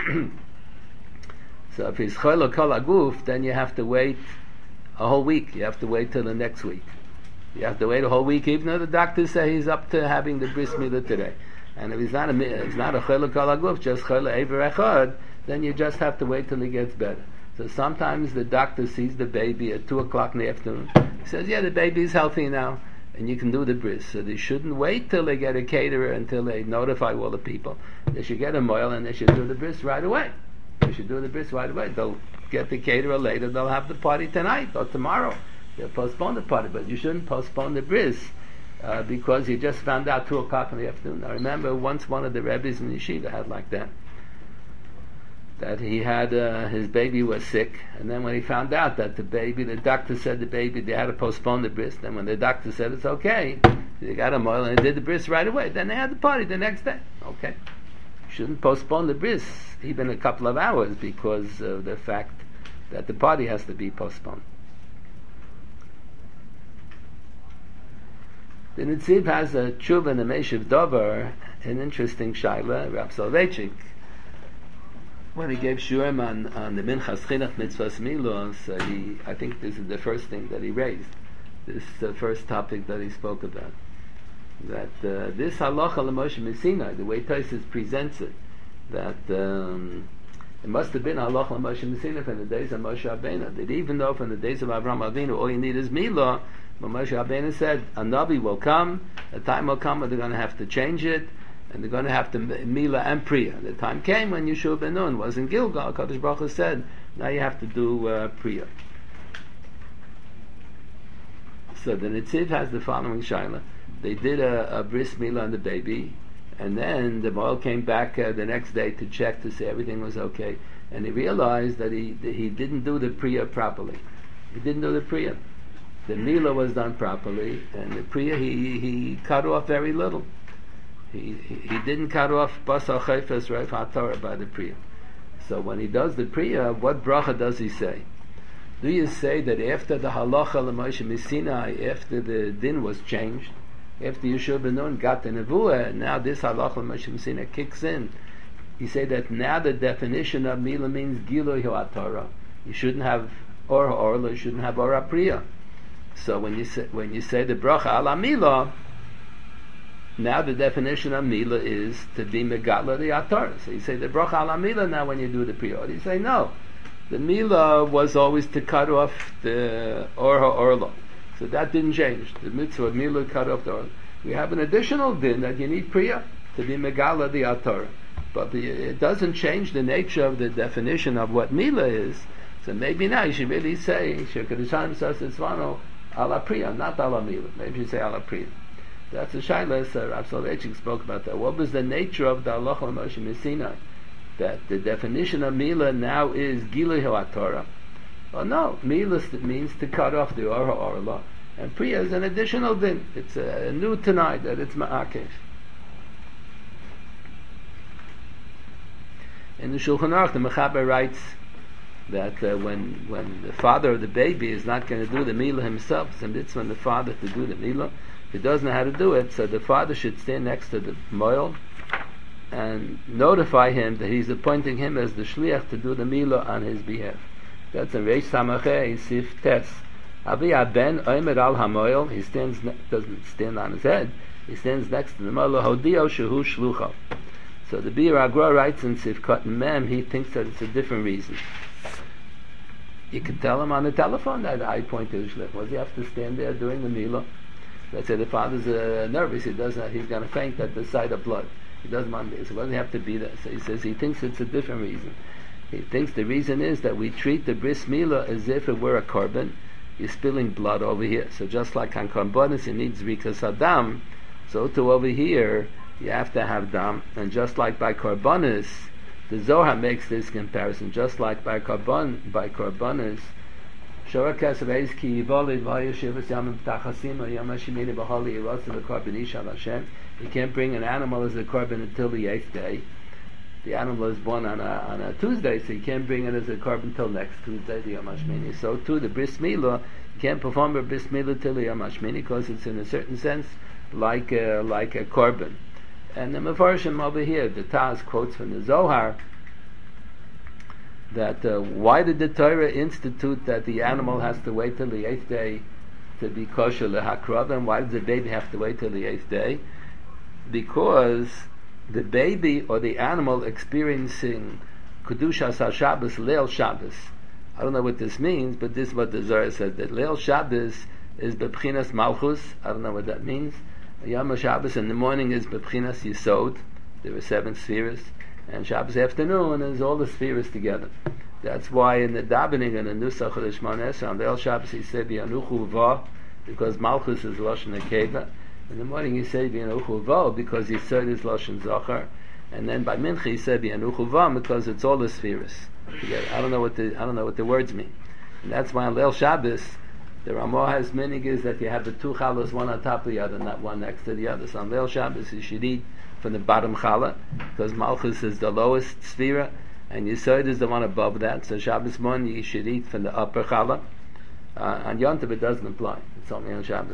so if he's Chol Kol Aguf, then you have to wait a whole week. You have to wait till the next week. You have to wait a whole week, even though the doctors say he's up to having the bris milah today. And if he's not a Chol Kol Aguf, just Chol Eiver Echad, then you just have to wait till he gets better. So sometimes the doctor sees the baby at 2 o'clock in the afternoon. He says, yeah, the baby is healthy now, and you can do the bris. So they shouldn't wait till they get a caterer, until they notify all the people. They should get a moil and they should do the bris right away. They should do the bris right away. They'll get the caterer later, they'll have the party tonight or tomorrow. They'll postpone the party, but you shouldn't postpone the bris because you just found out 2 o'clock in the afternoon. I remember once one of the rabbis in Yeshiva had like that he had his baby was sick, and then when he found out that the doctor said they had to postpone the bris, then when the doctor said it's okay, they got a moil and they did the bris right away, then they had the party the next day. Okay, you shouldn't postpone the bris even a couple of hours because of the fact that the party has to be postponed. The Nitziv has a tshuva in the Meshiv Dover, an interesting shaila. Rav Soloveitchik, when he gave shurim on the Minchas Chinuch Mitzvahs Milos, I think this is the first thing that he raised. This is the first topic that he spoke about. That this halacha l'Moshe Messina, the way Tosfos presents it, that it must have been halacha l'Moshe Messina from the days of Moshe Rabbeinu. That even though from the days of Avraham Avinu all you need is milah, but Moshe Rabbeinu said a navi will come, a time will come when they're going to have to change it, and they're going to have to Mila and Priya. The time came when Yeshua ben Nun was in Gilgal. Kadosh Baruch Hu said, now you have to do Priya. So the Nitziv has the following shaila. They did a bris Mila on the baby, and then the Moel came back the next day to check to see everything was okay, and he realized that he didn't do the Priya properly. He didn't do the Priya. The Mila was done properly, and the Priya he cut off very little. He didn't cut off Basar Chayfes Reif HaTorah by the Priya. So when he does the Priya, what bracha does he say? Do you say that after the halacha l'Moshe Missinai, after the din was changed, after Yeshua ben Nun got the nevuah, now this halacha l'Moshe Missinai kicks in? You say that now the definition of Mila means Gilui HaTorah. You shouldn't have Or Ha'orla, you shouldn't have Ora Priya. So when you say the bracha ala Mila, now the definition of Mila is to be Megatla the Atar. So you say the bracha ala Mila now when you do the Priya. You say no. The Mila was always to cut off the Or Ha'orla. So that didn't change. The mitzvah of Mila cut off the Orla. we have an additional din that you need Priya to be Megala the Atorah. But it doesn't change the nature of the definition of what Mila is. So maybe now you should really say Shekadishan Sasitzvano ala Priya, not ala Mila. Maybe you say ala Priya. That's a shayla. Rav Soloveitchik spoke about that. What was the nature of the Halacha Moshe Sinai? That the definition of Mila now is Gilui HaTorah. Oh no, Mila means to cut off the Ora Orla. And Priya is an additional din. It's a new tonight that it's Ma'akesh. In the Shulchan Aruch, the Mechaber writes that when the father of the baby is not going to do the Mila himself, it's a mitzvah on the father to do the Mila. If he doesn't know how to do it, so the father should stand next to the moil and notify him that he's appointing him as the shliach to do the Mila on his behalf. That's in Reish Samachei Sif Tes. Avi Ben Omer al Hamoil. He doesn't stand on his head. He stands next to the moil. Hodio Shehu Shlucho. So the Bir Agra writes in Sifkat Mem, he thinks that it's a different reason. You can tell him on the telephone that I point to the shliach. Why does he have to stand there doing the Mila? Let's say the father's nervous. He's going to faint at the sight of blood. He doesn't want this. So why does he have to be there? So he says he thinks it's a different reason. He thinks the reason is that we treat the bris milah as if it were a korban. You're spilling blood over here. So just like on korbanos it needs rikas hadam, so too over here you have to have dam. And just like by korbanos, the Zohar makes this comparison. Just like by korbanos, shorakas reis ki yivolid v'hayashivas yamim p'tachasim yom hashemini b'hali yirotze l'korban ish al Hashem. You can't bring an animal as a korban until the 8th day. The animal is born on a Tuesday, so you can't bring it as a korban till next Tuesday, the Yom HaShmini. So too, the bris milah, you can't perform a bris milah till the Yom HaShmini because it's in a certain sense like a korban. And the Mefarshim over here, the Taz quotes from the Zohar that why did the Torah institute that the animal has to wait till the 8th day to be kosher lehakrav, and why does the baby have to wait till the 8th day? Because the baby or the animal experiencing Kedushas HaShabbos, Leil Shabbos. I don't know what this means, but this is what the Zohar said, that Leil Shabbos is Bebchinas Malchus. I don't know what that means. Yom HaShabbos in the morning is Bebchinas Yisod. There are 7 spheres. And Shabbos afternoon is all the spheres together. That's why in the davening and the Nusach of the Shemona Esrei, on Leil Shabbos he said, V'yanuchu Va, because Malchus is Lashon Nekeva. In the morning he said V'yanuchu Va because Yisod is Lashon Zachar, and then by Mincha he said V'yanuchu Va because it's all the spheres together. I don't know what the words mean, and that's why on Leil Shabbos the Ramah has minig is that you have the 2 chalas, one on top of the other, not one next to the other. So on Leil Shabbos you should eat from the bottom challah because Malchus is the lowest sphere and Yisod is the one above that. So Shabbos morning you should eat from the upper challah. On Yom Tov it doesn't apply. It's only on Shabbos.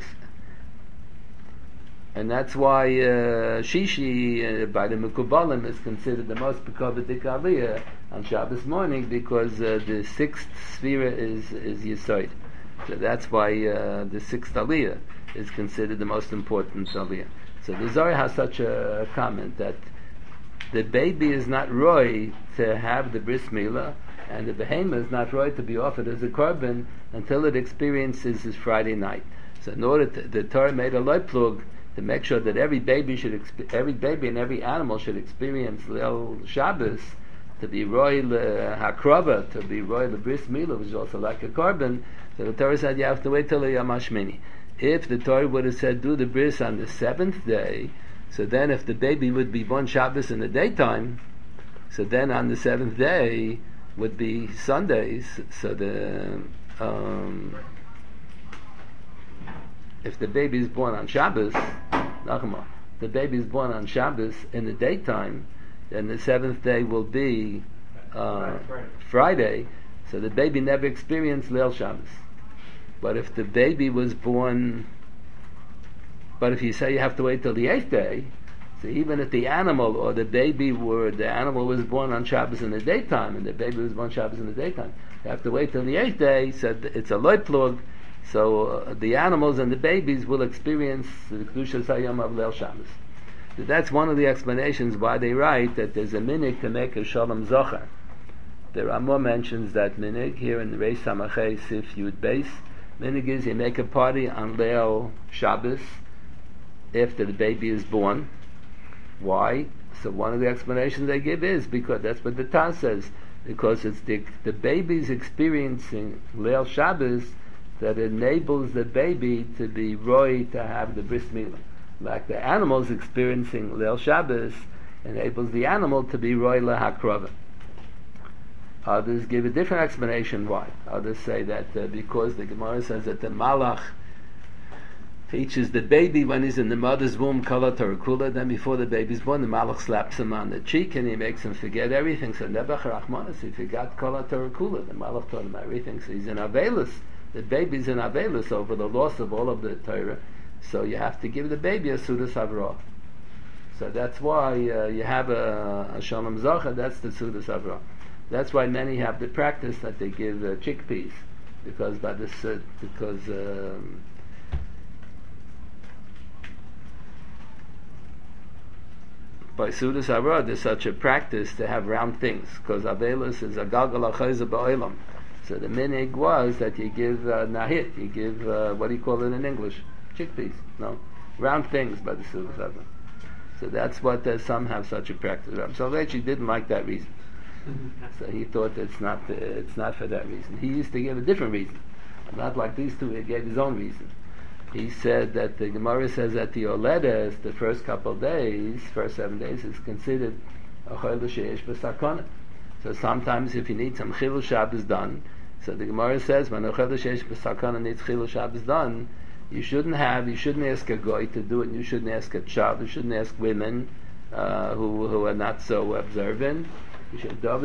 And that's why Shishi by the Mekubalim is considered the most Pekovadik Aliyah on Shabbos morning because the 6th sphere is Yesod. So that's why the 6th Aliyah is considered the most important Aliyah. So the Zohar has such a comment that the baby is not roy to have the bris milah, and the behemoth is not roy to be offered as a korban until it experiences his Friday night. So in order the Torah made a loyplug to make sure that every baby and every animal should experience Leil Shabbos to be roy hakrava, to be roy the bris milah, which is also like a korban. So the Torah said you have to wait till the Yom HaShmini. If the Torah would have said do the bris on the 7th day, so then if the baby would be born Shabbos in the daytime, so then on the 7th day would be Sundays. So if the baby is born on Shabbos, the baby is born on Shabbos in the daytime, then the 7th day will be Friday. So the baby never experienced Leil Shabbos. But if the baby was born, but if you say you have to wait till the 8th day, so even if the animal or the animal was born on Shabbos in the daytime, and the baby was born Shabbos in the daytime, you have to wait till the 8th day, so it's a loy plug, so the animals and the babies will experience the Kedushas Hayom of Leil Shabbos. So that's one of the explanations why they write that there's a minig to make a Shalom Zochar. The Ramah mentions that minig here in the Reish Samachei Sif Yud Beis. Minig is you make a party on Leil Shabbos after the baby is born. Why? So one of the explanations they give is because that's what the Taz says, because it's the baby's experiencing Leil Shabbos that enables the baby to be roy to have the bris milah. Like the animal's experiencing Leil Shabbos enables the animal to be roy lahakrava. Others give a different explanation why. Others say that because the Gemara says that the Malach teaches the baby when he's in the mother's womb kala Torah, then before the baby's born, the Malach slaps him on the cheek and he makes him forget everything. So Nebuch Rachmanis, he forgot kala Torah, the Malach taught him everything. So he's in Avelus. The baby's in Avelus over the loss of all of the Torah. So you have to give the baby a Sudas Avrah. So that's why you have a Shalom Zocha, that's the Sudas Avrah. That's why many have the practice that they give chickpeas, because by this by Sudas Avrah there's such a practice to have round things, because Avelus is a galgal achayza ba'olam. So the minig was that you give nahit, you give what do you call it in English? Chickpeas, no, round things by the Sudas Avrah. So that's what some have such a practice. Rabbi Soloveitchik didn't like that reason. So he thought it's not for that reason. He used to give a different reason, not like these two. He gave his own reason. He said that the Gemara says that the Oledes, the first couple of days, first 7 days, is considered a chol sheyesh b'sakana. So sometimes if you need some chilul Shabbos done, so the Gemara says when a chol sheyesh b'sakana needs chilul Shabbos done, you shouldn't ask a goy to do it. You shouldn't ask a child. You shouldn't ask women who are not so observant. You should so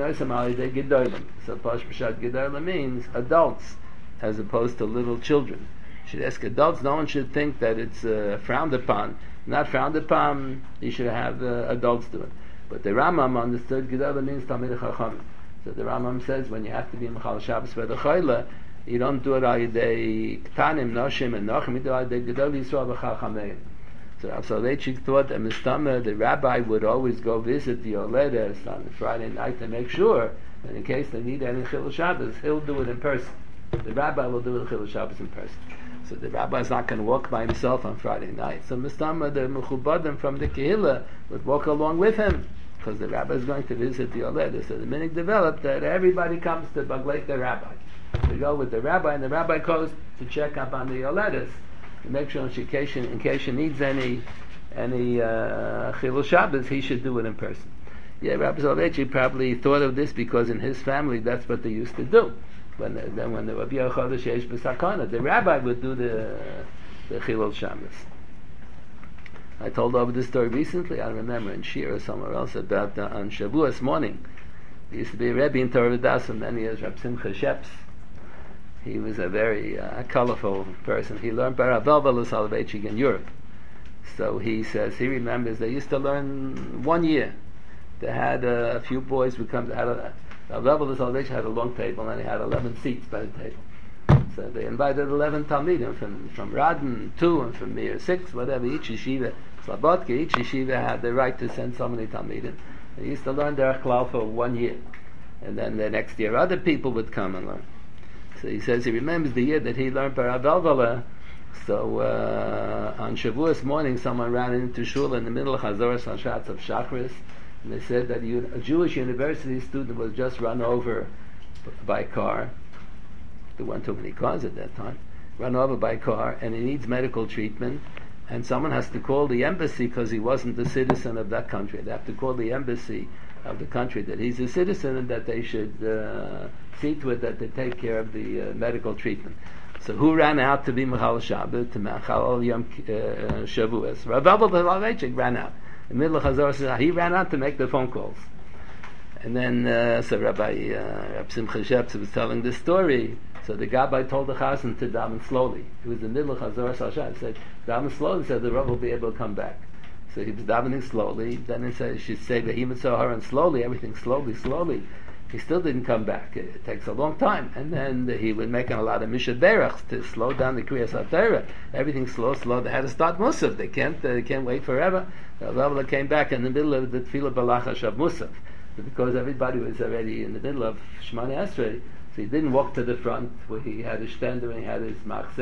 Pash Pshat Gedolim means adults as opposed to little children. You should ask adults. No one should think that it's frowned upon. Not frowned upon. You should have adults do it. But the Rambam understood Gedolim means Talmid Chachamim. So the Rambam says when you have to be Mechal Shabbos for the Chayla, you don't do it al yedei Ktanim, Noshim, and Nochim. You do it al yedei Gedol Yisrael v'Chachamim. So Rav Soloveitchik thought that Mistama, the rabbi would always go visit the Oledes on Friday night to make sure that in case they need any Chilul Shabbos, he'll do it in person. The rabbi will do the Chilul Shabbos in person. So the rabbi is not going to walk by himself on Friday night. So Mistama, the Mechubadim from the Kehillah would walk along with him, because the rabbi is going to visit the Oledes. So the minig developed that everybody comes to Bagleit the rabbi. They go with the rabbi, and the rabbi goes to check up on the Oledes, to make sure in case she needs any Chilul Shabbos, he should do it in person. Yeah, Rabbi Soloveitchik probably thought of this because in his family that's what they used to do. When there would be a Chodesh Yesh B'Sakana, the rabbi would do the Chilul Shabbos. I told over this story recently, I remember in Shir or somewhere else, about on Shavuos morning. There used to be a Rebbe in Torah V'das for many years, Rab Simcha Sheps. He was a very colorful person. He learned by Rav Elvel Soloveitchik in Europe. So he says he remembers they used to learn 1 year. They had a few boys would come. Rav Elvel Soloveitchik had a long table and he had 11 seats by the table. So they invited 11 talmidim from Radin 2 and from Mir 6, whatever. Each yeshiva, Slobodka, each yeshiva had the right to send so many talmidim. They used to learn their klal for 1 year, and then the next year other people would come and learn. So he says he remembers the year that he learned by Rav Elvel. So on Shavuos morning, someone ran into shul in the middle of Chazoras Hashatz of Shachris, and they said that a Jewish university student was just run over by a car. There weren't too many cars at that time. Run over by a car, and he needs medical treatment, and someone has to call the embassy because he wasn't a citizen of that country. They have to call the embassy of the country that he's a citizen and that they should see to it that they take care of the medical treatment. So who ran out to be Mechal Shabbat, to Mechal Yom Shavuos? Rav Elvel Soloveitchik ran out. In the middle of Chazor, he ran out to make the phone calls. And then, so Rabbi Simcha Sheps was telling this story. So the Gabbai told the Chazan to daven slowly. He was in the middle of Chazor Sashat. He said, daven slowly, so the Rav will be able to come back. So he was davening slowly. Then he said, she said, V'him Tzahar, and slowly, everything slowly. He still didn't come back. It takes a long time. And then he was making a lot of Misha Berachs to slow down the Kriyas HaTorah. Everything slow. They had to start Musaf. They can't wait forever. Rav came back in the middle of the Tefillah Balachash of Musaf. Because everybody was already in the middle of Shemona Esrei, so he didn't walk to the front where he had his stender and he had his machzeh.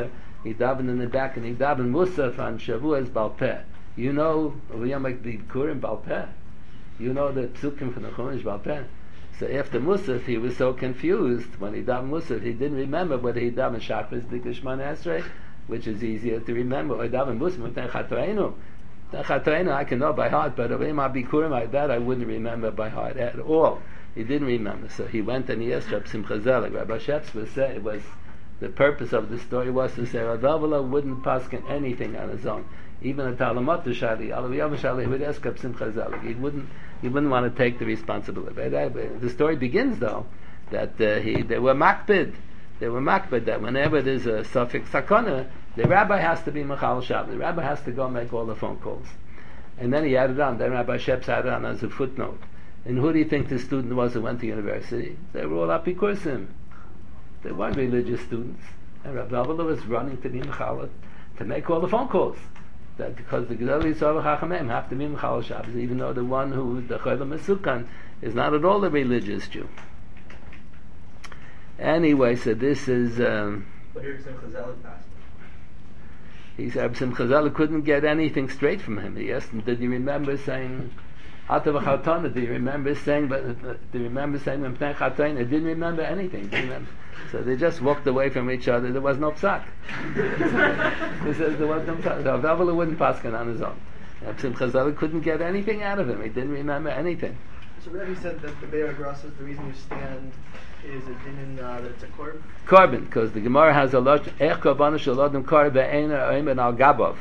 he davened in the back, and he davened Musaf on Shavuos Balpeh. You know, we make the Kurim Balpeh. You know the Psukim from the Chumash Balpeh. So after Musaf, he was so confused. When he davened Musaf, he didn't remember whether he davened Shachris Dikashman Esrei, which is easier to remember, or davened Musaf Ten Chatoenu. Ten Chatoenu I can know by heart, but Avim Abikurim like that I wouldn't remember by heart at all. He didn't remember, so he went and he asked Reb Simcha Zelig. Rabbi Sheps was saying, it was the purpose of the story was to say Rav Avila wouldn't paskin anything on his own. Even a Talamot Shali, Alav Shali, he would ask Reb Simcha Zelig. He wouldn't want to take the responsibility. But the story begins though that they were makpid. They were makpid that whenever there's a suffix sakana, the rabbi has to be Mechal Shabbos. The rabbi has to go make all the phone calls. And then he added on. Then Rabbi Sheps added on as a footnote. And who do you think the student was who went to university? They were all apikursim. They weren't religious students. And Rabbi Avila was running to be Mechal to make all the phone calls. That because the Gedolei Yisrael Chachamim have to be Mechal Shabbos, even though the one who is the Cholam Mesukan is not at all a religious Jew. Anyway, so this is. But here's Simcha Zelig passed. He said Simcha Zelig couldn't get anything straight from him. He asked him, "Did you remember saying Atav Chatana? Do you remember saying? But do you remember saying Mepnei Chatana?" He didn't remember anything. Didn't remember. So they just walked away from each other. There was no psak. He says there was no psak. So Rav Avila wouldn't paskin on his own. Simcha Zelig couldn't get anything out of him. He didn't remember anything. So Rebbe said that the Be'er Gras is the reason you stand is a din in that it's a korban? Korban, because the Gemara has a lot Ech Korban Shalodim Korban Eina Oimen Al Gabov.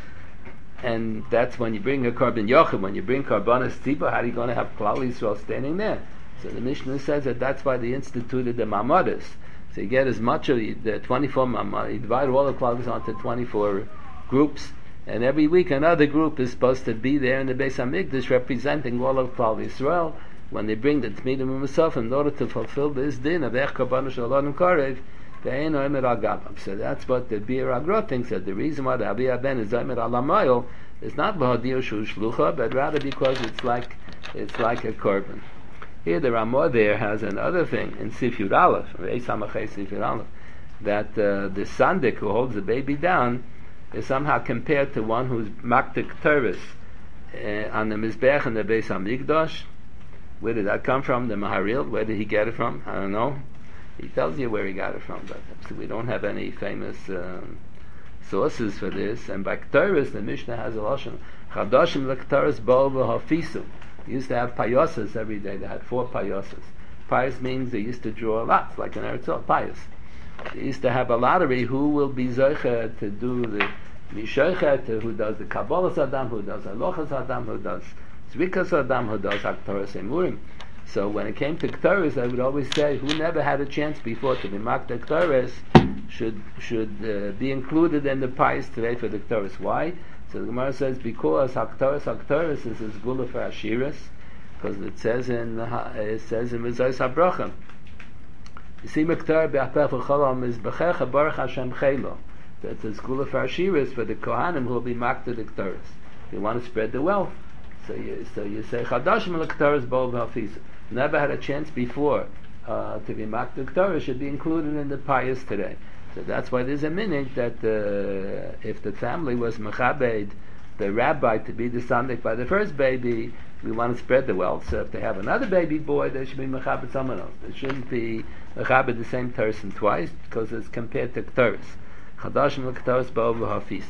And that's when you bring a Korban Yochim, when you bring Korbanos Tzibah, how are you going to have Klal Yisrael standing there? So the Mishnah says that that's why they instituted the Mamodas. So you get as much of the 24 Mamodas, you divide all the Klal Yisrael into 24 groups, and every week another group is supposed to be there in the Beis HaMikdash representing all of Klal Yisrael. When they bring the Tmidim and Musaf in order to fulfill this din of Ech Korban Shalodim Korev, they ain't Omer Al Gabam. So that's what the Bir Agra thinks, that the reason why the Abi Ben is Omer Al Amayel is not B'Hadir Shu Shlucha, but rather because it's like a korban. Here the Ramah there has another thing in Sifyud Aleph, Sifyud Aleph, that the Sandik who holds the baby down is somehow compared to one who's Maktik Teres on the Mizbech and the Beis HaMikdash. Where did that come from? The Maharil? Where did he get it from? I don't know. He tells you where he got it from, but we don't have any famous sources for this. And by Ketores, the Mishnah has a lashon Chadashim leketores bo v'hafisu. They used to have payosas every day. They had 4 payosas. Payos means they used to draw lots, like in Eretz Yisrael, payos. They used to have a lottery. Who will be zoche to do the mishochet? Who does the Kabbalas Adam? Who does Alochas Adam? Who does Zvikas Adam? Who does Haktoras Emurim? So when it came to Ketores, I would always say, who never had a chance before to be marked the Ketores should be included in the pious today for the Ketores. Why? So the Gemara says, because Haktores is a Gula for Ashiras, because it says in Mizos HaBrochim, you see Mektar be'apech v'cholam is b'checha baruch Hashem chelo. That's a Gula for Ashiras for the Kohanim who will be marked to the Ketores. You want to spread the wealth. So you say Chadashim l'Ketoros bo v'hafisu. Never had a chance before to be marked the Ketores should be included in the pious today. So that's why there's a minhag that if the family was mechabed the rabbi to be the sandik by the first baby, we want to spread the wealth. So if they have another baby boy, they should be mechabed someone else. They shouldn't be mechabed the same person twice because it's compared to Ketores. Chadashim l'Ketoros bo v'hafisu.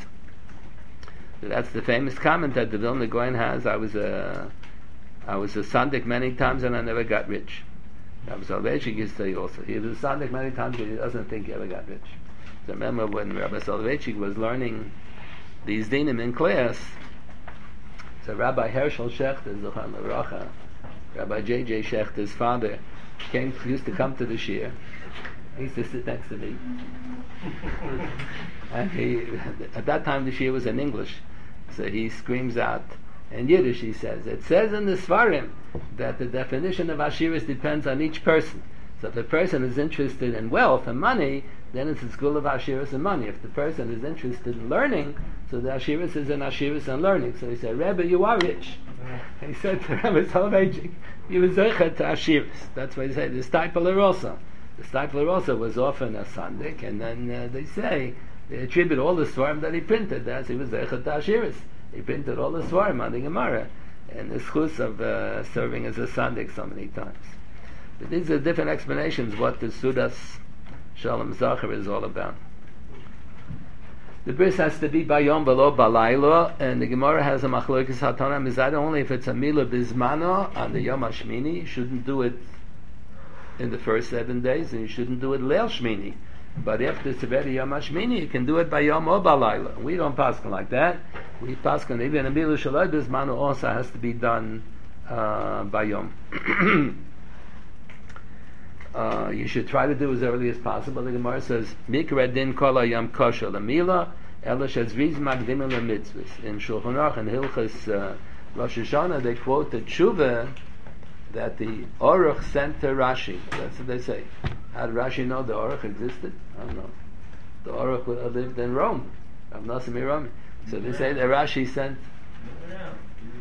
That's the famous comment that the Vilna Gaon has. I was a sandik many times and I never got rich. Rabbi Soloveitchik used to say also, he was a sandik many times but he doesn't think he ever got rich. So I remember when Rabbi Soloveitchik was learning these dinim in class, so Rabbi Herschel Schechter, Zuchan L'Rocha, Rabbi J.J. Schechter's father, used to come to the shiur. He used to sit next to me. And at that time the shiur was in English. So he screams out in Yiddish, he says, it says in the Svarim that the definition of Ashiris depends on each person. So if the person is interested in wealth and money, then it's a school of Ashiris and money. If the person is interested in learning, so the Ashiris is an Ashiris and learning. So he said, Rebbe, you are rich. He said to Rebbe Soloveitchik, you were Zeicha to Ashiris. That's why he said, the Stipler also. The Stipler also was often a Sandik, and then they say They attribute all the Svarim that he printed as he was Zeichet Ashiris. He printed all the Svarim on the Gemara and the schus of serving as a Sandik so many times. But these are different explanations what the Sudas Shalom Zachar is all about. The bris has to be bayom v'lo balaylo, and the Gemara has a machlokes hatana mizad only if it's a milah bizmano on the Yom Hashmini. You shouldn't do it in the first 7 days, and you shouldn't do it Leil Shmini. But after Tziveri Yom Hashmini, you can do it by Yom or Balayla. We don't paskin like that. We paskin even a milah shaloi bizmano also has to be done by Yom. You should try to do as early as possible. The Gemara says, Mikra din kol yom kosher l'mila, ela shezviz magdim l'mitzvahs. In Shulchan Aruch and Hilchas Rosh Hashanah, they quote the tshuva that the Aruch sent to Rashi. That's what they say. How did Rashi know the Aruch existed? I don't know. The Aruch lived in Rome. Rav Nosson Mirami. So they say that Rashi sent. You learn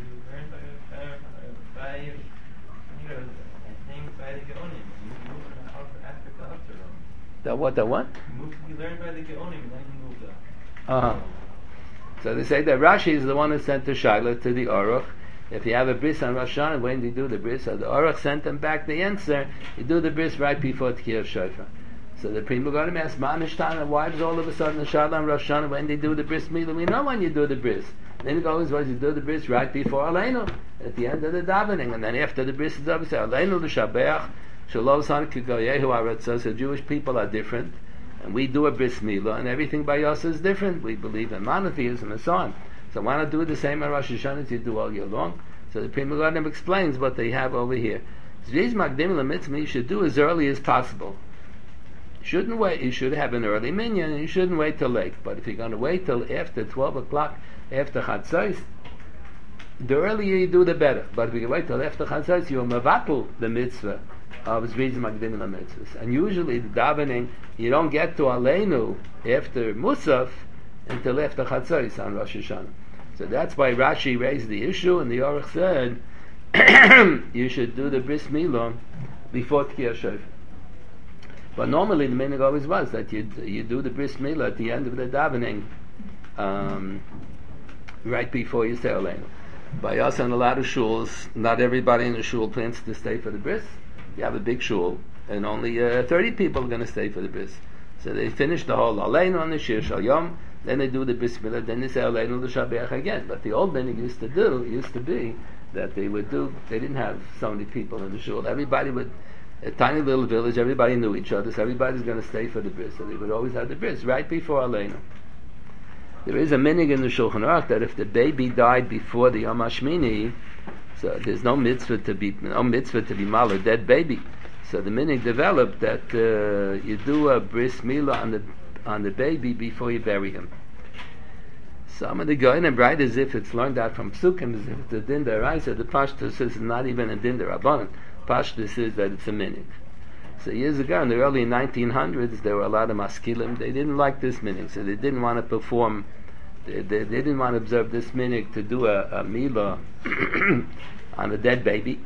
by the Geonim. The what? You learn by the Geonim and then you move there. So they say that Rashi is the one who sent the Shaila to the Aruch. If you have a bris on Rosh Hashanah, when do you do the bris? So the Aruch sent them back the answer. You do the bris right before Tkiyah Shofar. So the Pri Megadim asked, Ma'anishtan, why does all of a sudden the Shaila on Rosh Hashanah when they do the bris milah? We know when you do the bris. Then it goes, you do the bris right before Aleinu, at the end of the davening, and then after the bris is over, say Aleinu l'shabeach. So Jewish people are different, and we do a bris milah, and everything by us is different. We believe in monotheism and so on. So why not do the same on Rosh Hashanah as you do all year long? So the Pri Megadim explains what they have over here. You should do as early as possible. You shouldn't wait. You should have an early minyan, and you shouldn't wait till late. But if you're going to wait till after 12 o'clock, after Chatzos, the earlier you do, the better. But if you wait till after Chatzos, you'll mevatel the mitzvah of Zviz Magdim LaMitzvahs. And usually the davening, you don't get to Aleinu after Musaf until after Chatzos on Rosh Hashanah. So that's why Rashi raised the issue, and the Aruch said you should do the bris milah before Tkiyah Shofar. But normally the minhag always was that you do the bris milah at the end of the davening, right before you say Aleinu. By us and a lot of shuls, not everybody in the shul plans to stay for the bris. You have a big shul, and only 30 people are going to stay for the bris. So they finish the whole Aleinu on the Shir Shal Yom, then they do the bris milah, then they say Aleinu l'shabeach again. But the old minhag used to be that they didn't have so many people in the shul. Everybody would, a tiny little village, everybody knew each other, so everybody's going to stay for the bris. So they would always have the bris right before Aleinu. There is a minhag in the Shulchan Aruch that if the baby died before the Yom Hashmini, so there's no mitzvah to be mal, a dead baby. So the minhag developed that you do a bris milah on the baby before you bury him. Some of the Goyim write as if it's learned out from Psukim, as if it's a din d'oraisa. The Pashtus says it's not even a din d'Rabbanan. Pashtus says that it's a minhag. So years ago, in the early 1900s, there were a lot of maskilim. They didn't like this minhag, so they didn't want to perform. They didn't want to observe this minhag to do a milah on a dead baby.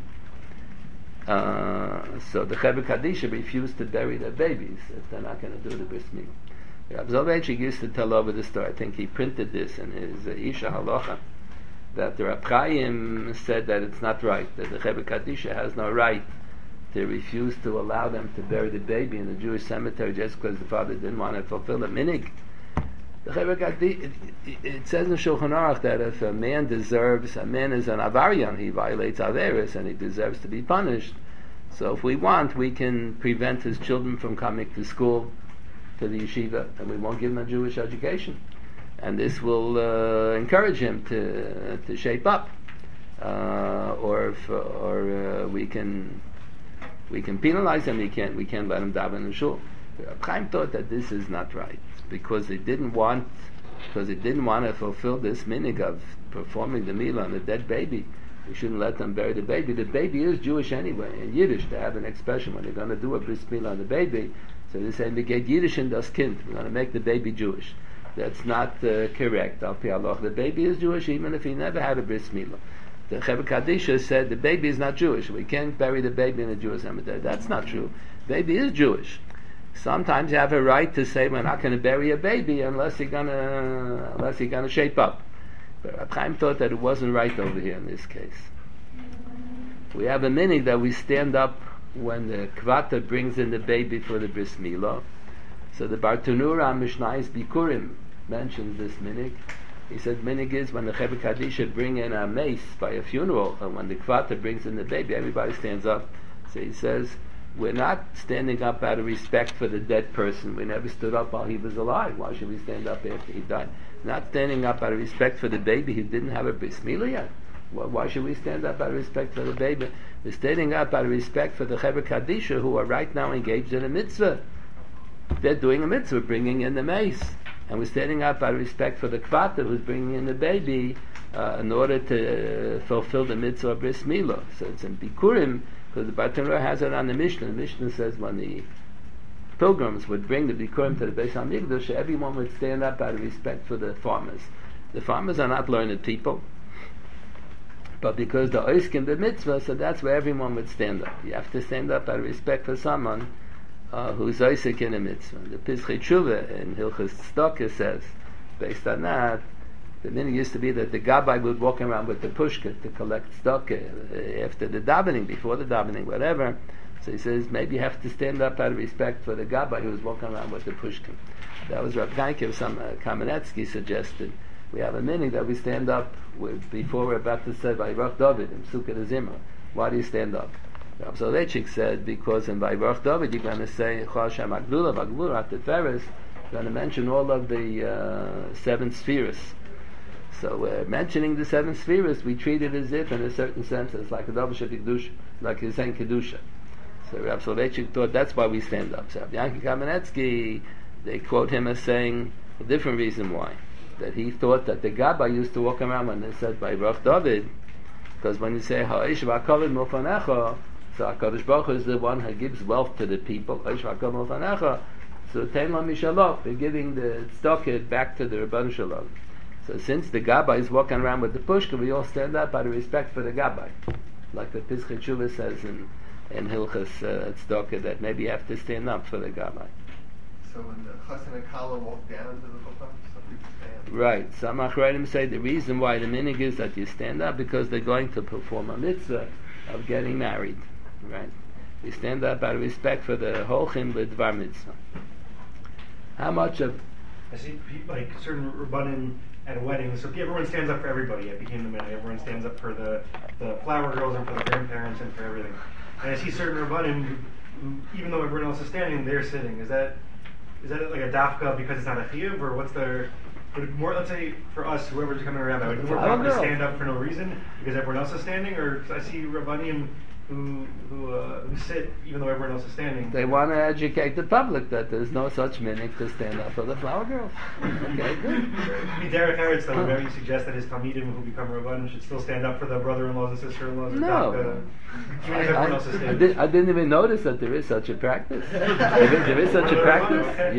So the Chevra Kadisha refused to bury their babies if they're not going to do the bris milah. Rav Soloveitchik used to tell over the story. I think he printed this in his Isha Halacha, that the Rab Chaim said that it's not right, that the Chevra Kadisha has no right to refuse to allow them to bury the baby in the Jewish cemetery just because the father didn't want to fulfill the minhag. The Chevra Kadisha, it says in Shulchan Aruch that if a man is an avarian, he violates averis and he deserves to be punished. So if we want, we can prevent his children from coming to school, to the yeshiva, and we won't give him a Jewish education, and this will encourage him to shape up, or we can penalize him. We can't let him daven in the shul. Chaim thought that this is not right because they didn't want to fulfill this minhag of performing the milah on the dead baby. We shouldn't let them bury the baby. The baby is Jewish anyway. In Yiddish, they have an expression when they're going to do a bris milah on the baby. So they say, "Meged Yiddish in das Kind." We're going to make the baby Jewish. That's not correct. Al pi halach, the baby is Jewish even if he never had a bris milah. The Chevra Kadisha said the baby is not Jewish. We can't bury the baby in a Jewish cemetery. That's not true. Baby is Jewish. Sometimes you have a right to say we're not going to bury a baby unless you're gonna shape up. But Rab Chaim thought that it wasn't right over here in this case. We have a minhag that we stand up when the kvata brings in the baby for the bris milah. So the Bartanura Mishnayis Bikurim mentions this minhag. He said minhag is when the Chevra Kadisha bring in a mace by a funeral, and when the kvata brings in the baby, everybody stands up. So he says, we're not standing up out of respect for the dead person. We never stood up while he was alive. Why should we stand up after he died? Not standing up out of respect for the baby who didn't have a bris milah yet. Why should we stand up out of respect for the baby? We're standing up out of respect for the Chevra Kadisha who are right now engaged in a mitzvah. They're doing a mitzvah, bringing in the mace. And we're standing up out of respect for the kvata who's bringing in the baby in order to fulfill the mitzvah of bris milah. So it's in Bikurim, because the Bartanura has it on the Mishnah. The Mishnah says when the pilgrims would bring the Bikurim to the Beis HaMikdash, everyone would stand up out of respect for the farmers. The farmers are not learned people, but because the oiskim the mitzvah, so that's where everyone would stand up. You have to stand up out of respect for someone who's oisik in a mitzvah. The Pischei Tshuva in Hilchos Tzedakah says, based on that, the minhag used to be that the gabbai would walk around with the pushka to collect tzedakah after the davening, before the davening, whatever. So he says maybe you have to stand up out of respect for the gabbai who was walking around with the pushka. That was Rav Geinkev, some Kamenetsky suggested. We have a minhag that we stand up before we're about to say Vayivrach David in Sukkot Zimra. Why do you stand up? Rav Soloveitchik said because in Vayivrach David you're going to say Chol Hashem Agdula V'Agdula Atiteres. You're going to mention all of the 7 spheres. So mentioning the 7 spheres, we treat it as if, in a certain sense, it's like a Davar Kedusha, like he's saying Kedusha. So Rav Soloveitchik thought that's why we stand up. So Rav Yanki Kamenetsky, they quote him as saying a different reason why. That he thought that the Gabbai used to walk around when they said by Baruch David, because when you say Ha'esh v'Akavod Milfanecha, so HaKadosh Baruch Hu is the one who gives wealth to the people. Ha'esh v'Akavod Milfanecha, so Tein Lo Mishalot, they're giving the tzedakah back to the Rebbeinu Shalom. So since the Gabbai is walking around with the pushka, we all stand up out of respect for the Gabbai. Like the Pischei Tshuva says in Hilchos Tzedakah, that maybe you have to stand up for the Gabbai. So when the Chassan and Kala walk down to the Chuppah, some people stand. Right. Some Achronim say the reason why the minhag is that you stand up because they're going to perform a mitzvah of getting married. Right. We stand up out of respect for the Holchim L'Dvar Mitzvah. How much of... I see people, like certain Rabbanim at a wedding, so everyone stands up for everybody. It became the minhag. Everyone stands up for the flower girls and for the grandparents and for everything. And I see certain Rabbanim who, even though everyone else is standing, they're sitting. Is that like a dafka because it's not a chiyuv, or what's their... Would it more, let's say, for us, whoever's coming around, would it more proper to stand up for no reason because everyone else is standing? Or I see Rabbanim who sit even though everyone else is standing. They want to educate the public that there's no such minhag to stand up for the flower girls. Okay, good. Derek Eretz, though, maybe suggest that his Talmidim who become Rabbanim should still stand up for the brother-in-laws and sister-in-laws. No. I didn't even notice that there is such a practice. There is such a practice? Okay.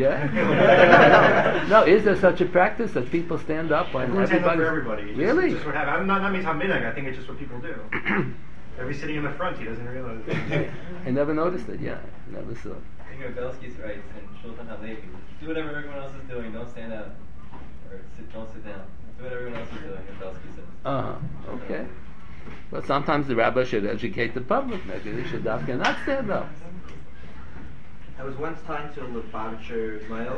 Yeah? No, is there such a practice that people stand up when everybody... Stand up for everybody. Really? It's just what happens. I'm not means minhag. I think it's just what people do. Everybody's sitting in the front, he doesn't realize it. I never noticed it, yeah. I never saw it. I think Belsky's writes in Shulchan HaLevi, do whatever everyone else is doing, don't stand up. Or don't sit down. Do what everyone else is doing, and Belsky says. Okay. But sometimes the rabbi should educate the public. Maybe they should not stand up. I was once talking to a Lubavitcher male,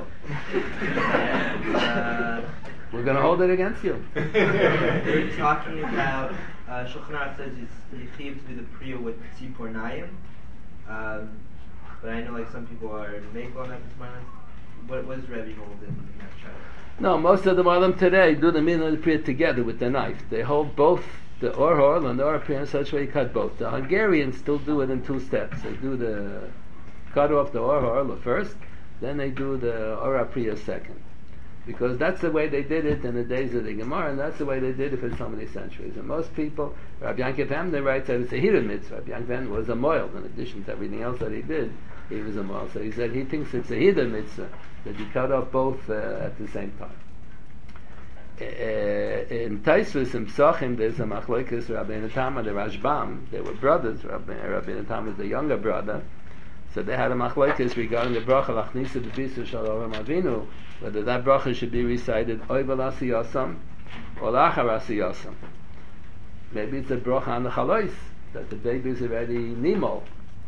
and we're going to hold it against you. we were talking about Shulchan Aruch says it's yichiyuv to be the priya with tzipor nayim, but I know like some people are mekel on that. What does Rebbe hold in that child? No, most of the Marlam today do the min and the priya together with the knife. They hold both the or hor and the or priya in such a way you cut both. The Hungarians still do it in 2 steps. They do the cut off the or hor first, then they do the or priya second. Because that's the way they did it in the days of the Gemara, and that's the way they did it for so many centuries. And most people, Rabbi Yankiv Hamden writes that it's a hidden mitzvah. Rabbi Yankiv Hamden was a moil. In addition to everything else that he did, he was a moil. So he said he thinks it's a hidden mitzvah, that you cut off both at the same time. In Taisvus and Psachim, there's a machlokes Rabbi Natama, the Rashbam. They were brothers. Rabbi Natama was the younger brother. So they had a machlokes regarding the bracha lachnisa b'bisu shel Avraham Avinu, whether that bracha should be recited oivel asiyasam or lachar asiyasam. Maybe it's a bracha on the chalois, that the baby is already nimo.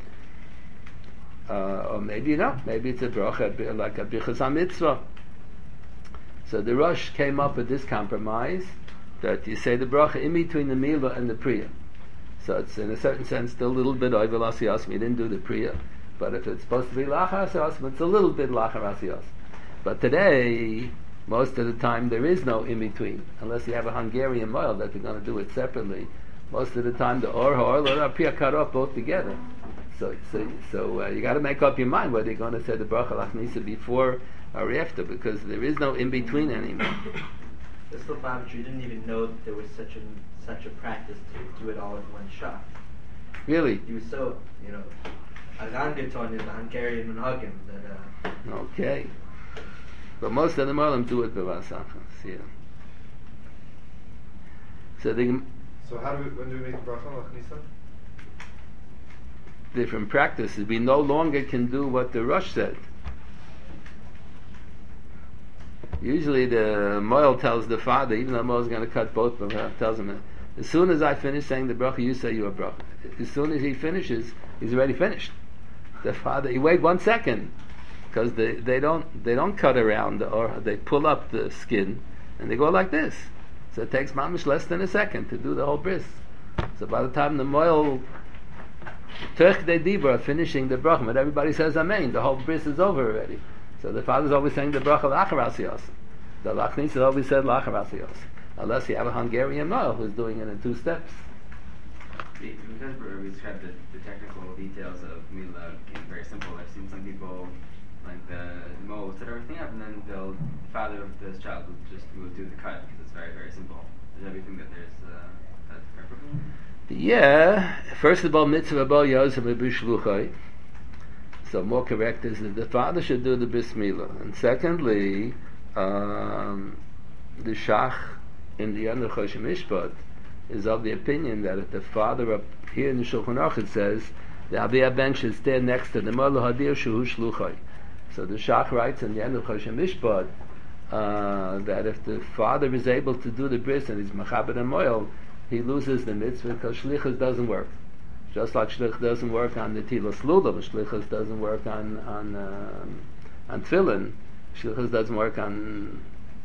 Or maybe not. Maybe it's a bracha like a bichas mitzvah. So the Rosh came up with this compromise that you say the bracha in between the milah and the priya. So it's in a certain sense still a little bit oivel asiyasam. You didn't do the priya, but if it's supposed to be lachar asiyasam, it's a little bit lachar asiyasam. But today, most of the time there is no in between, unless you have a Hungarian moil that they're going to do it separately. Most of the time, the or the priya cut off both together. So you got to make up your mind whether you're going to say the bracha lachnisa before or after, because there is no in between anymore. The Slobodki didn't even know that there was such a practice to do it all in one shot. Really? He was so, arangeton in the Hungarian minhagim that. Okay. But most of the Molim do it b'vasachas. Yeah. So when do we make the bracha lachnisa? Different practices. We no longer can do what the Rosh said. Usually the Moel tells the father, even though Moel is going to cut both of them, tells him, as soon as I finish saying the bracha, you say your bracha. As soon as he finishes, he's already finished. The father, he wait 1 second, because they don't cut around, or they pull up the skin and they go like this. So it takes mamish less than a second to do the whole bris. So by the time the Moel Tech de Dibra finishing the bracha, but everybody says Amen, the whole bris is over already. So the father's always saying the bracha lachar asiyos. The lachnis is always said lachar asiyos, unless you have a Hungarian Moel who's doing it in 2 steps. Because we described the technical details of Mila being very simple, I've seen some people, like the Mo will set everything up, and then the father of this child will do the cut, because it's very, very simple. Does everything that there's, that's preferable? Yeah, first of all, mitzvah bo yosem b'shluchai. So more correct is that the father should do the bris milah. And secondly, the shach in the Yonah Choshen Mishpat is of the opinion that if the father up here in the Shulchan Aruch it says the Aviyah ben should stand next to the Moel Hadir Shehu Shluchai. So the shach writes in the Yonah Choshen Mishpat that if the father is able to do the bris and he's mechaber and moel, he loses the mitzvah because shlichus doesn't work. Just like shlich doesn't work on the tilas lulav, shlichus doesn't work on tefillin, shlichus doesn't work on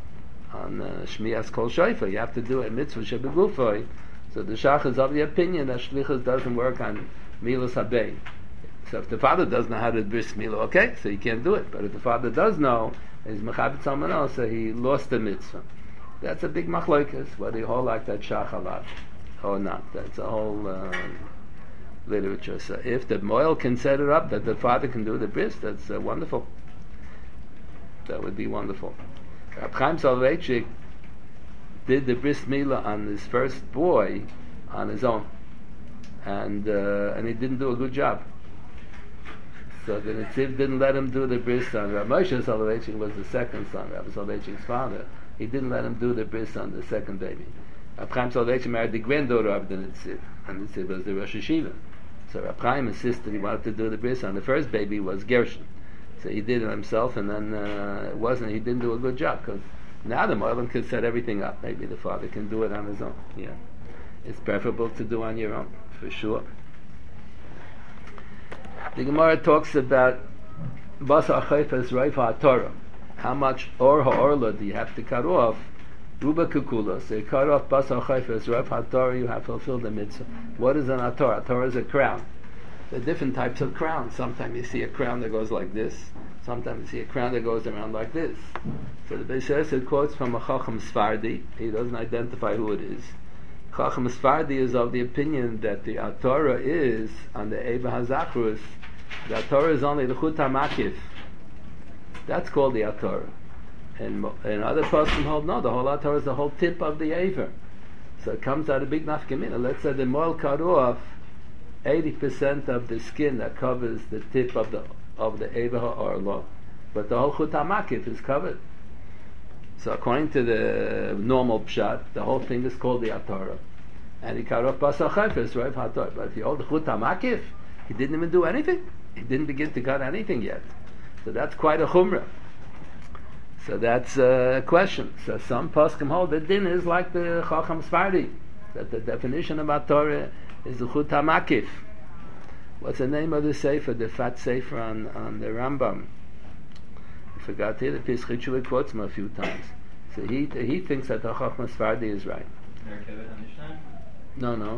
shmiyas kol shofar. You have to do a mitzvah shebegufay. So the shach is of the opinion that shlichus doesn't work on milas habei. So if the father doesn't know how to bris milah, okay, so he can't do it. But if the father does know, he's mechabit someone else, so he lost the mitzvah. That's a big machlokas, whether you hold like that shach a lot or not. That's a whole literature. So if the moel can set it up that the father can do the bris, that's wonderful. That would be wonderful. Rab Chaim Soloveitchik did the bris milah on his first boy on his own, and he didn't do a good job. So the Netziv didn't let him do the bris on Rab Moshe Soloveitchik was the second son, Rab Soloveitchik's father. He didn't let him do the bris on the second baby. Rab Chaim Soloveitchik married the granddaughter of the Netziv, and the Netziv was the Rosh Hashiva. So Rab Chaim insisted he wanted to do the bris on the first baby was Gershon. So he did it himself, and then he didn't do a good job, because now the Moelim could set everything up. Maybe the father can do it on his own. Yeah, it's preferable to do on your own, for sure. The Gemara talks about Basar Chayfas Raif HaTorah. How much ha'orla do you have to cut off? Ruba Kukula. So you cut off Basar Chayfas Raif HaTorah, you have fulfilled the mitzvah. What is an Torah? Torah is a crown. There are different types of crowns. Sometimes you see a crown that goes like this. Sometimes you see a crown that goes around like this. So the Beis Yosef quotes from a Chacham Sfardi. He doesn't identify who it is. Chacham Sfardi is of the opinion that the Torah is on the Eva HaZachrus. The Torah is only the Chut HaMakif. That's called the Torah. And other person hold no. The whole Torah is the whole tip of the Eva. So it comes out a big nafkamina. Let's say the Moel cut off 80% of the skin that covers the tip of the Eva HaOrla, but the whole Chut HaMakif is covered. So according to the normal pshat, the whole thing is called the Torah, and he cut off Basar Chayfas, right? But if you hold the Chut HaMakif, he didn't even do anything. He didn't begin to cut anything yet. So that's quite a chumrah. So that's a question. So some poskim hold the din is like the Chacham Sfardi, that the definition about Torah is the Chut HaMakif. What's the name of the Sefer, the fat Sefer on the Rambam? I forgot it. The Pischei Teshuva quotes him a few times. So he thinks that the Chacham Sfardi is right. No.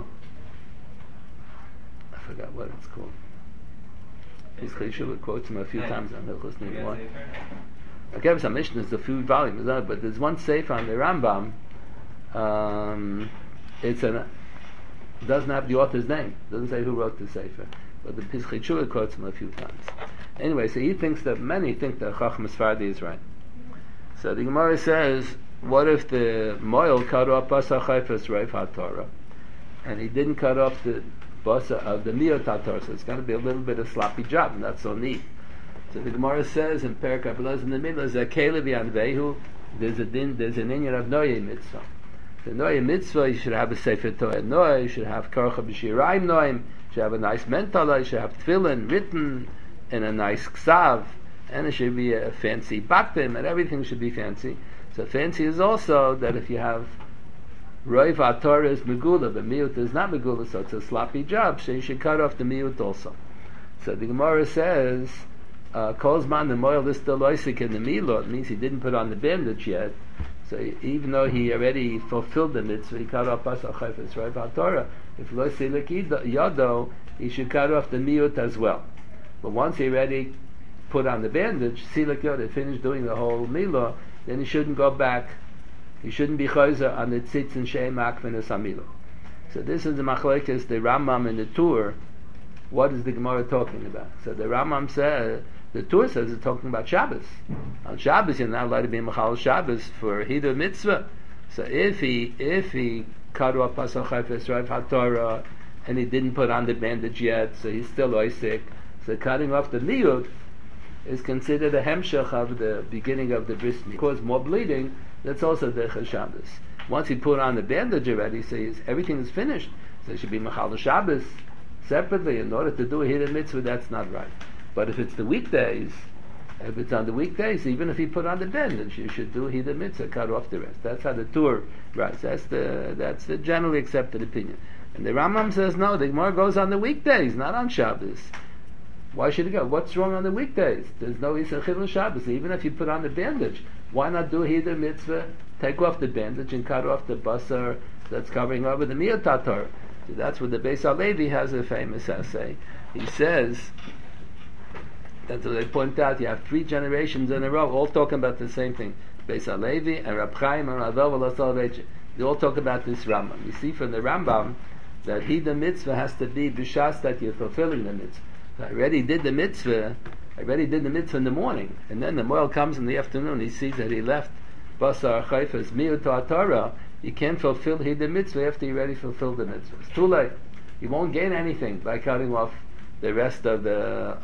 I forgot what it's called. Pischei Teshuva quotes him a few times on Hilchos Nivua. Okay, some Mishnah is a few volumes, but there's one Sefer on the Rambam. Doesn't have the author's name. Doesn't say who wrote the Sefer, but the Pischei Teshuva quotes him a few times. Anyway, so he thinks that many think that Chacham Sfardi is right. So the Gemara says, what if the Moil cut off Basa Chayfas Reif HaTorah, and he didn't cut off the Basa of the Miyot HaTorah? So it's going to be a little bit of sloppy job, not so neat. So the Gemara says in Perek Abelaz in the middle is a Kelev Yanvehu. There's an inyan of Noye Mitzvah. The Noye Mitzvah, you should have a Sefer Torah Noye, you should have Korcha B'Shirayim Noyim, you should have a nice mentala, you should have Tefillin written in a nice Ksav, and it should be a fancy Batim, and everything should be fancy. So fancy is also that if you have Roiv HaTorah is Megula, the Miyut is not Megula, so it's a sloppy job, so you should cut off the Miyut also. So the Gemara says, Kolzman the Moil is still Oisik in the Milot, it means he didn't put on the bandage yet. So even though he already fulfilled the mitzvah, he cut off Basa Chayfas Reif HaTorah. If Lo Silik Yado, he should cut off the Miyut as well. But once he already put on the bandage, Silik Yado, finished doing the whole Milah, then he shouldn't go back. He shouldn't be Chayzer on the Tzitz and Shem Akvin as Hamilah. So this is the Machlekes, the Rambam in the Tur. What is the Gemara talking about? So the Rambam says, the Tur says it's talking about Shabbos. On Shabbos, you're not allowed to be Mechal Shabbos for Hidur Mitzvah. So if he cut off Pasach Chayfas Reif HaTorah and he didn't put on the bandage yet, so he's still oisik. So cutting off the miyut is considered a hemshech of the beginning of the bris milah. Cause more bleeding, that's also the Shabbos. Once he put on the bandage already, so everything is finished. So it should be Mechal Shabbos separately in order to do a Hidur Mitzvah. That's not right. But if it's the weekdays, if it's on the weekdays, even if he put on the bandage, you should do Hidur Mitzvah, cut off the rest. That's how the Tur writes. That's the generally accepted opinion. And the Rambam says no, the Gemara goes on the weekdays, not on Shabbos. Why should it go? What's wrong on the weekdays? There's no Isar Chilul Shabbos. Even if you put on the bandage, why not do Hidur Mitzvah, take off the bandage and cut off the basar that's covering over the Miyot HaTorah? So that's what the Beis HaLevi has a famous essay. He says, that's what they point out, you have 3 generations in a row all talking about the same thing. Beis HaLevi and Rab Chaim and Rav Soloveitchik, they all talk about this Rambam. You see from the Rambam that Hidur Mitzvah has to be b'shas that you're fulfilling the mitzvah. So I already did the mitzvah in the morning, and then the Moel comes in the afternoon, he sees that he left Basar Chayfas Miyut HaTorah. You can't fulfill Hidur Mitzvah after you already fulfilled the mitzvah. It's too late. You won't gain anything by cutting off the rest of the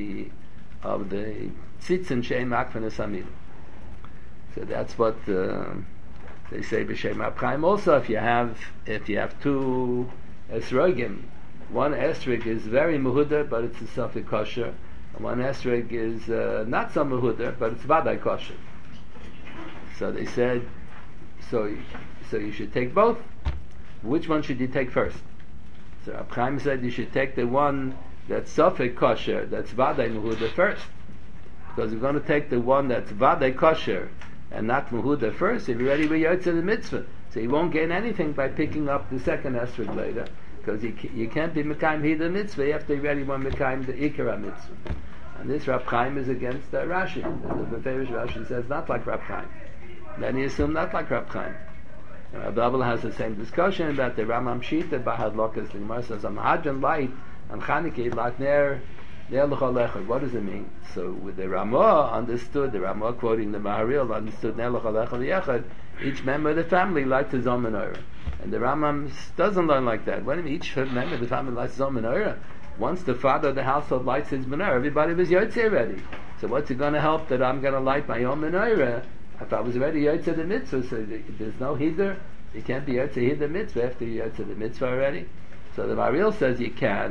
tzitz and shem akvin esamil. So that's what they say b'shem Chaim. Also, if you have 2 esrogim, one esrog is very mehuder, but it's a safek kosher, and one esrog is not so mehuder, but it's vadai kosher. So they said, so you should take both. Which one should you take first? So Rab Chaim said you should take the one that's safek kosher, that's vadai mehuder first, because you're going to take the one that's vadai kosher and not mehuder first. If you're ready with yotze the mitzvah, so you won't gain anything by picking up the second esrog later, because you can't be mekayim Hidur Mitzvah after you already want mekayim the ikara mitzvah. And this Rab Chaim is against Rashi. The Beferish Rashi says not like Rab Chaim. Many assume not like Rab Chaim. Rab Abel has the same discussion about the Rambam Shita Bahad Lokas. The Gemara says, Hadran light and Chanukah like ner l'chol echad. What does it mean? So with the Ramah understood, the Ramah quoting the Maharil understood ner l'chol echad yechad. Each member of the family lights his own menorah. And the Rambam doesn't learn like that. What do you mean? Each member of the family lights his own menorah. Once the father of the household lights his menorah, everybody was yotze already. So what's it going to help that I'm going to light my own menorah? If I was already yotze the mitzvah, so there's no hidur. You can't be yotze hidur mitzvah after you yotze the mitzvah already. So the Maharil says you can,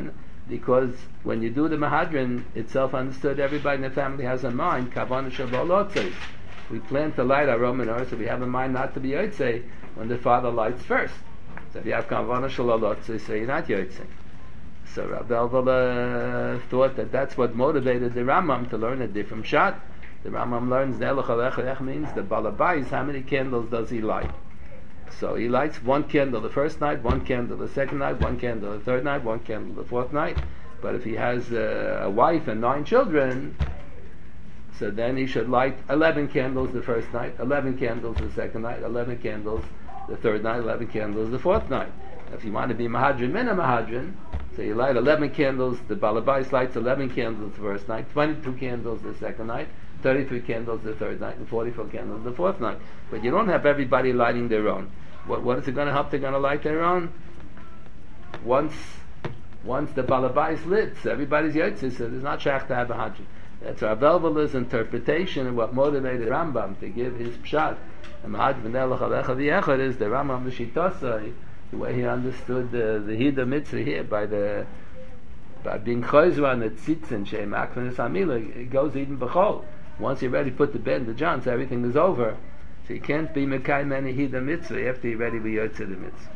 because when you do the Mahadran, it's self-understood, everybody in the family has a mind, Kavanah Shabbat Lotzei. We plan to light our Roman menorah, so we have a mind not to be Yotzei when the father lights first. So if you have Kavanah Shabbat Lotzei, so you're not Yotzei. So Rav Elvel thought that that's what motivated the Rambam to learn a different shot. The Rambam learns Ne'elach Alech means the Balabais, how many candles does he light? So he lights one candle the first night, one candle the second night, one candle the third night, one candle the fourth night. But if he has a wife and 9 children, so then he should light 11 candles the first night, 11 candles the second night, 11 candles the third night, 11 candles the fourth night. If you want to be Mahadran, Mina Mahadran, so you light 11 candles, the Balabais lights 11 candles the first night, 22 candles the second night, 33 candles the third night, and 44 candles the fourth night. But you don't have everybody lighting their own. What is it going to help? They're going to light their own? Once the Balabais lit, so everybody's Yotzei, so there's not Shach to have a Hajj. That's Rav Elvel's interpretation of what motivated Rambam to give his pshat. And Mahadran V'nelach Alecha V'yechad is the Rambam L'Shitosai, the way he understood the Hida Mitzvah here by being Chozra on the Tzitzin Shem Akvanis Hamila, it goes even B'chol. Once you already put the bed in the John, so everything is over. So you can't be Mekayim any Hida Mitzvah after you're ready to be Yotzei the Mitzvah.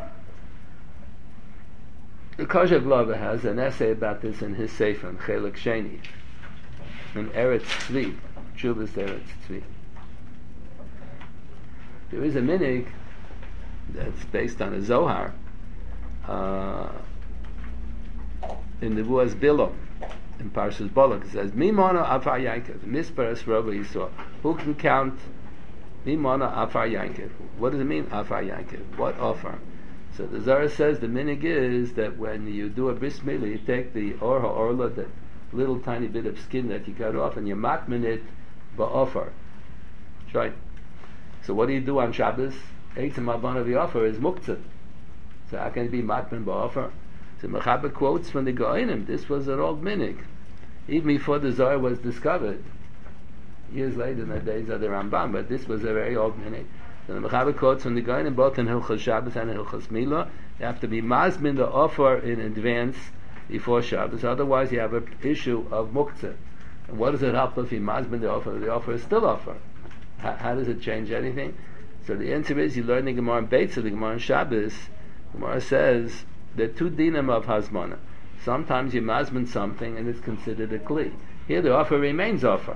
The Kozhev Lova has an essay about this in his Sefer, Chelik Sheni, in Eretz Tzvi, Chuvas Eretz Tzvi. There is a minig that's based on a Zohar in the Vuaz Bilo in Parshas Bolak. It says Mimona Afar Yankev Misparas Rabba Yisrael. Who can count Mimona Afar Yankev? What does it mean Afar Yankev? What offer? So the Zohar says the minig is that when you do a bris milah, you take the or ha'orla, that little tiny bit of skin that you cut off, and you matmin it ba'ofar. That's right. So what do you do on Shabbos? Eitzim Avon the offer is muktzah. So how can it be matmin ba'ofar? So Mechaber quotes from the Goinim. This was an old minig, even before the Zohar was discovered. Years later, in the days of the Rambam, but this was a very old minig. So the Mechaber quotes from the Goinim, both in Hilchos Shabbos and in Hilchos Milah. You have to be mazmin the offer in advance before Shabbos, otherwise you have an issue of muktzah. And what does it help if you mazmin the offer? The offer is still offer. How does it change anything? So the answer is, you learn the Gemara in Beitzah, the Gemara in Shabbos. The Gemara says there are 2 dinim of hazmana. Sometimes you mazmin something and it's considered a kli. Here the offer remains offer,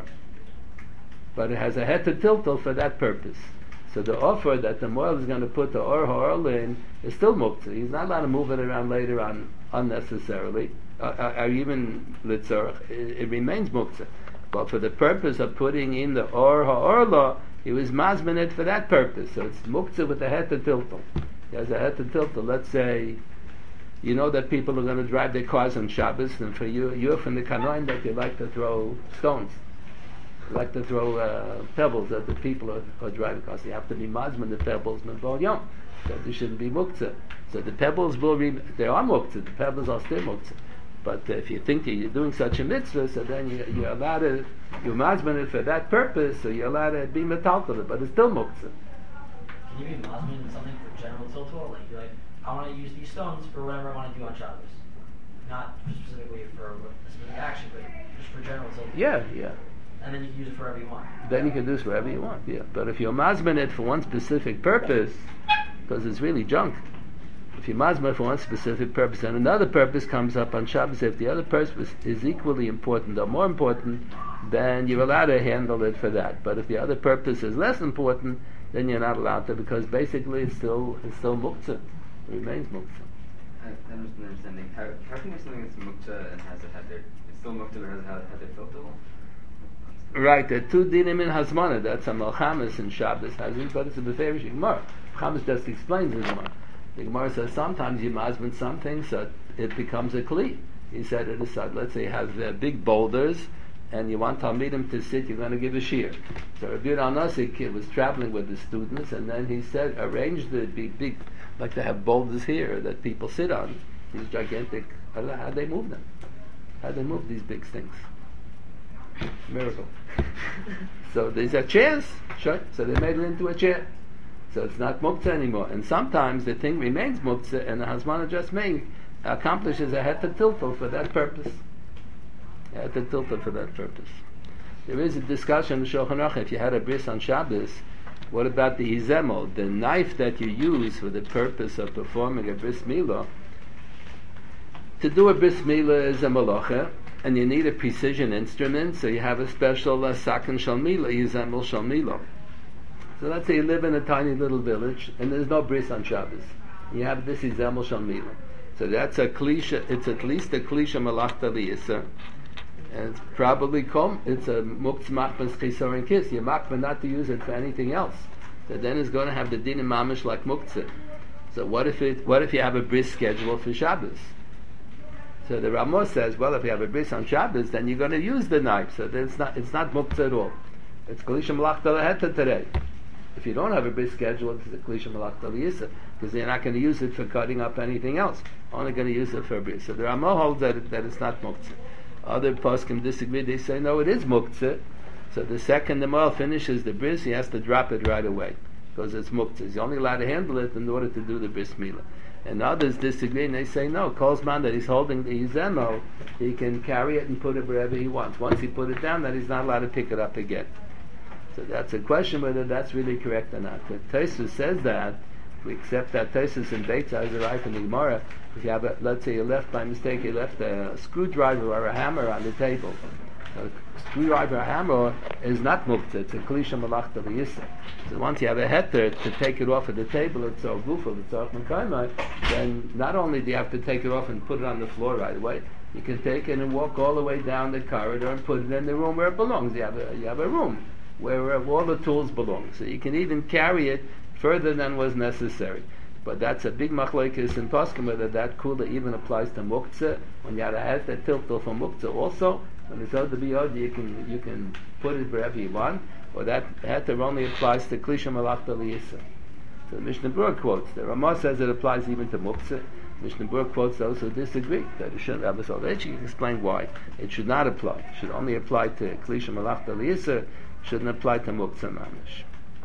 but it has a heter tiltal for that purpose. So the offer that the moil is going to put the or ha'orla in is still muktzah. He's not allowed to move it around later on unnecessarily, or even litzorach. It remains muktzah. But for the purpose of putting in the or ha'orla, he was mazmin it for that purpose. So it's muktzah with a heter tiltal. He has a heter tiltal. Let's say, you know that people are going to drive their cars on Shabbos, and for you're from the Kanoim that you like to throw stones. Like to throw pebbles at the people who are driving cars. You have to be mazman the pebbles mevol yom. So there shouldn't be muktzah. So the pebbles will they are muktzah. The pebbles are still muktzah. But if you think that you're doing such a mitzvah, so then you're allowed to, you're mazman it for that purpose, so you're allowed to be metaltal, but it's still muktzah. Can you be mazman something for general tiltal? Like you're like, I want to use these stones for whatever I want to do on Shabbos. Not specifically for a specific action, but just for general tiltal. Yeah. And then you can use it for whatever you want. Then you can do this wherever you want, yeah. But if you're mazman it for one specific purpose, because it's really junk, if you're mazman for one specific purpose and another purpose comes up on Shabbos, if the other purpose is equally important or more important, then you're allowed to handle it for that. But if the other purpose is less important, then you're not allowed to, because basically it's still muktzah. It remains muktzah. I don't understanding. How can you something that's muktzah and has a heter? It's still muktzah but has a heter filter? Right, there are 2 dinim in Hazmana. That's a Malchamas in Shabbos Hazin, but it's a Beferish Gemara. Chamas just explains the Gemara. The Gemara says sometimes you mazman something so it becomes a kli. He said it aside. Let's say you have big boulders and you want Talmidim to sit, you're going to give a shir. So Rabbi Al-Nasik was traveling with the students, and then he said, arrange the big, like they have boulders here that people sit on, these gigantic, how they move them? How they move these big things? Miracle. So these are chairs, sure. So they made it into a chair. So it's not muktzah anymore. And sometimes the thing remains muktzah, and the Hazmana just accomplishes a heter tiltel for that purpose. A heter tiltel for that purpose. There is a discussion in Shulchan Aruch, if you had a bris on Shabbos, what about the hizemel, the knife that you use for the purpose of performing a bris milah? To do a bris milah is a malacha, and you need a precision instrument, so you have a special sakin shal milah, hizemel shal milah. So let's say you live in a tiny little village, and there's no bris on Shabbos. You have this hizemel shal milah. So that's a klisha, it's at least a klisha malachta liyisa. And it's probably it's a muktzah machmas chisor and kiss. You're machma not to use it for anything else. So then it's going to have the din and mamish like muktzah. So what if you have a bris schedule for Shabbos? So the Ramah says, well, if you have a bris on Shabbos, then you're going to use the knife. So then it's not muktzah at all. It's klisha malachta laheta today. If you don't have a bris schedule, it's a klisha malachta liyisa, because you're not going to use it for cutting up anything else. Only going to use it for a bris. So the Ramah holds that it's not muktzah. Other poskim disagree. They say no, it is muktzah. So the second the Maal finishes the bris, he has to drop it right away because it's muktzah. He's only allowed to handle it in order to do the bris milah. And others disagree and they say no. Kolzman that he's holding the hizemel, he can carry it and put it wherever he wants. Once he put it down, then he's not allowed to pick it up again. So that's a question whether that's really correct or not. But Tosfos says that. We accept that Tosfos and Beitzah is right from the Gemara. If you have let's say you left by mistake, you left a screwdriver or a hammer on the table. A screwdriver or a hammer is not muktzah, it's a klisha malachta liyisa. So once you have a heter to take it off of the table, it's so gufel, it's so mekayma, then not only do you have to take it off and put it on the floor right away, you can take it and walk all the way down the corridor and put it in the room where it belongs. You have a room where all the tools belong. So you can even carry it further than was necessary. But that's a big machlokes in poskim whether that kula even applies to muktzah. When you have a heter tiltel for muktzah also, when it's out to be odd, you can put it wherever you want, or that heter only applies to klisha malachta liyisa. So the Mishnah Berurah quotes, the Ramah says it applies even to muktzah. Mishnah Berurah quotes those who disagree, that it shouldn't have this all. They should explain why. It should not apply. It should only apply to klisha malachta liyisa, shouldn't apply to muktzah mamish.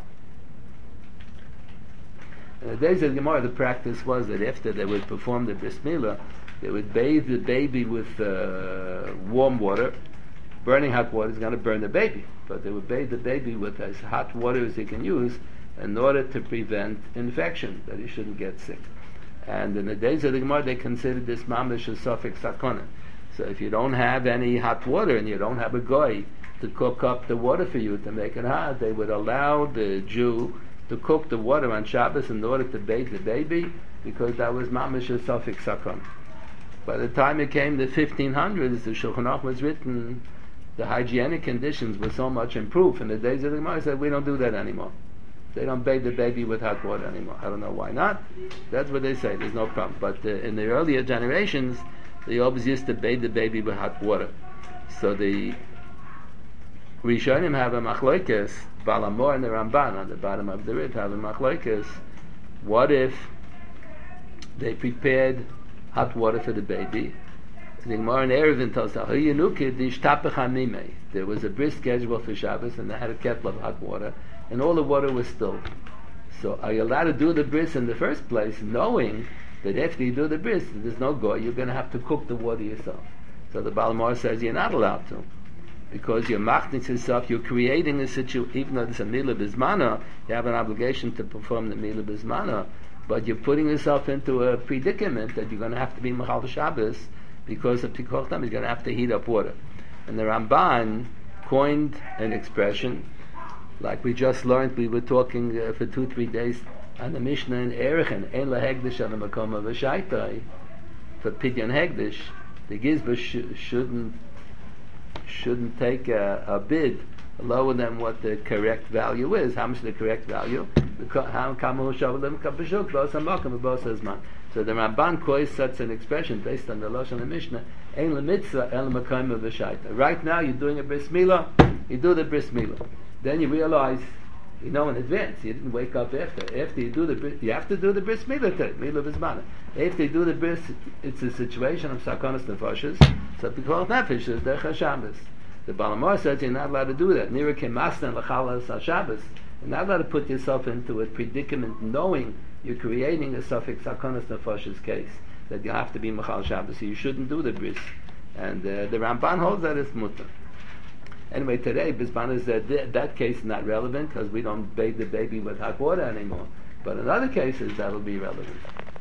In the days of the Gemara, the practice was that after they would perform the bris milah, they would bathe the baby with warm water. Burning hot water is going to burn the baby, but they would bathe the baby with as hot water as they can use in order to prevent infection, that he shouldn't get sick. And in the days of the Gemara, they considered this mamish a sofek sakona. So if you don't have any hot water and you don't have a goy to cook up the water for you to make it hot, they would allow the Jew to cook the water on Shabbos in order to bathe the baby, because that was mamish a sofek sakona. By the time it came to 1500s, the Shulchan Aruch was written, the hygienic conditions were so much improved. In the days of the Gemara, said we don't do that anymore. They don't bathe the baby with hot water anymore. I don't know why not. That's what they say. There's no problem. But in the earlier generations, they always used to bathe the baby with hot water. So the Rishonim have a machlokes, Baal HaMaor and the Ramban on the bottom of the Rit have a machlokes. What if they prepared hot water for the baby? The Gemara in Eruvin tells us, there was a bris schedule for Shabbos and they had a kettle of hot water and all the water was still. So are you allowed to do the bris in the first place, knowing that after you do the bris, there's no goy, you're going to have to cook the water yourself? So the Baal HaMaor says you're not allowed to, because you're machnis yourself, you're creating a situation. Even though it's a milah bizmana, you have an obligation to perform the milah bizmana, but you're putting yourself into a predicament that you're going to have to be machal Shabbos, because of Pikuach Tam, you're going to have to heat up water. And the Ramban coined an expression, like we just learned. We were talking for 2-3 days on the Mishnah in Erechen, Ein lahegdish on the makom of a shaitai, for Pidyon Hegdish, the Gizba shouldn't take a bid lower than what the correct value is. How much is the correct value? So the Ramban quotes such an expression based on the Lashon of the Mishnah, Ein l'mitzvah el l'makayim v'shaita. Right now you're doing a bris milah, you do the bris milah. Then you realize, you know in advance, you didn't wake up after. After you do the bris, you have to do the bris milah today, milah b'zmana. After you do the bris, it's a situation of sakonas nefashos, so because nefesh is derech Shabbos. The Baal HaMaor says you're not allowed to do that. Nira kemastan l'chalas ha-Shabbos. You're not allowed to put yourself into a predicament knowing you're creating a suffix sakonas nefashos case. that you have to be Mechal Shabbos, so you shouldn't do the bris. And the Ramban holds that it's mutter. Anyway, today, Bisman is that case is not relevant because we don't bathe the baby with hot water anymore. But in other cases, that will be relevant.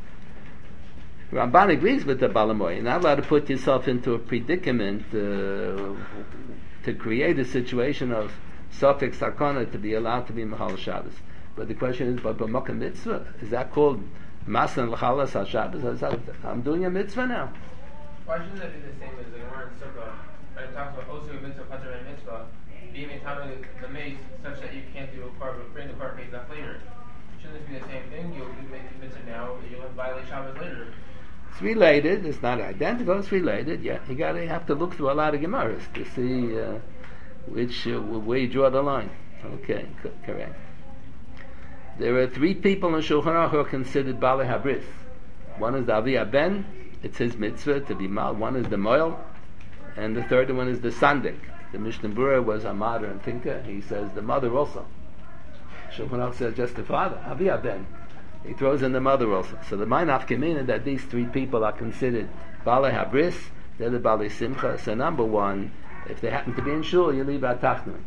Ramban agrees with the Balamoy. You're not allowed to put yourself into a predicament to create a situation of Sofik Sarkona to be allowed to be Mechal Shabbos. But the question is, but B'Makom Mitzvah, is that called Masan L'chalas HaShabbos? I'm doing a mitzvah now. Why shouldn't that be the same as the Gemara in Sukkah? When it talks about Osu Mitzvah, Pater and Mitzvah, being in time of the mace such that you can't do a korban, bring the korban Pesach later. Shouldn't this be the same thing? You'll do the mitzvah now, you'll violate Shabbos later. It's related. It's not identical. It's related. Yeah, you have to look through a lot of Gemaras to see where you draw the line. Okay, correct. There are three people in Shulchan Aruch who are considered Balei Habris. One is the Avi Ben. It's his mitzvah to be mal. One is the Moel, and the third one is the Sandik. The Mishnah Berurah was a mother and thinker. He says the mother also. Shulchan Aruch says just the father, Avi Ben. He throws in the mother also. So the Ma'anaf Kemin that these three people are considered Balei Habris. They're the Balei Simcha. So number one, if they happen to be in shul, you leave at Tachnun.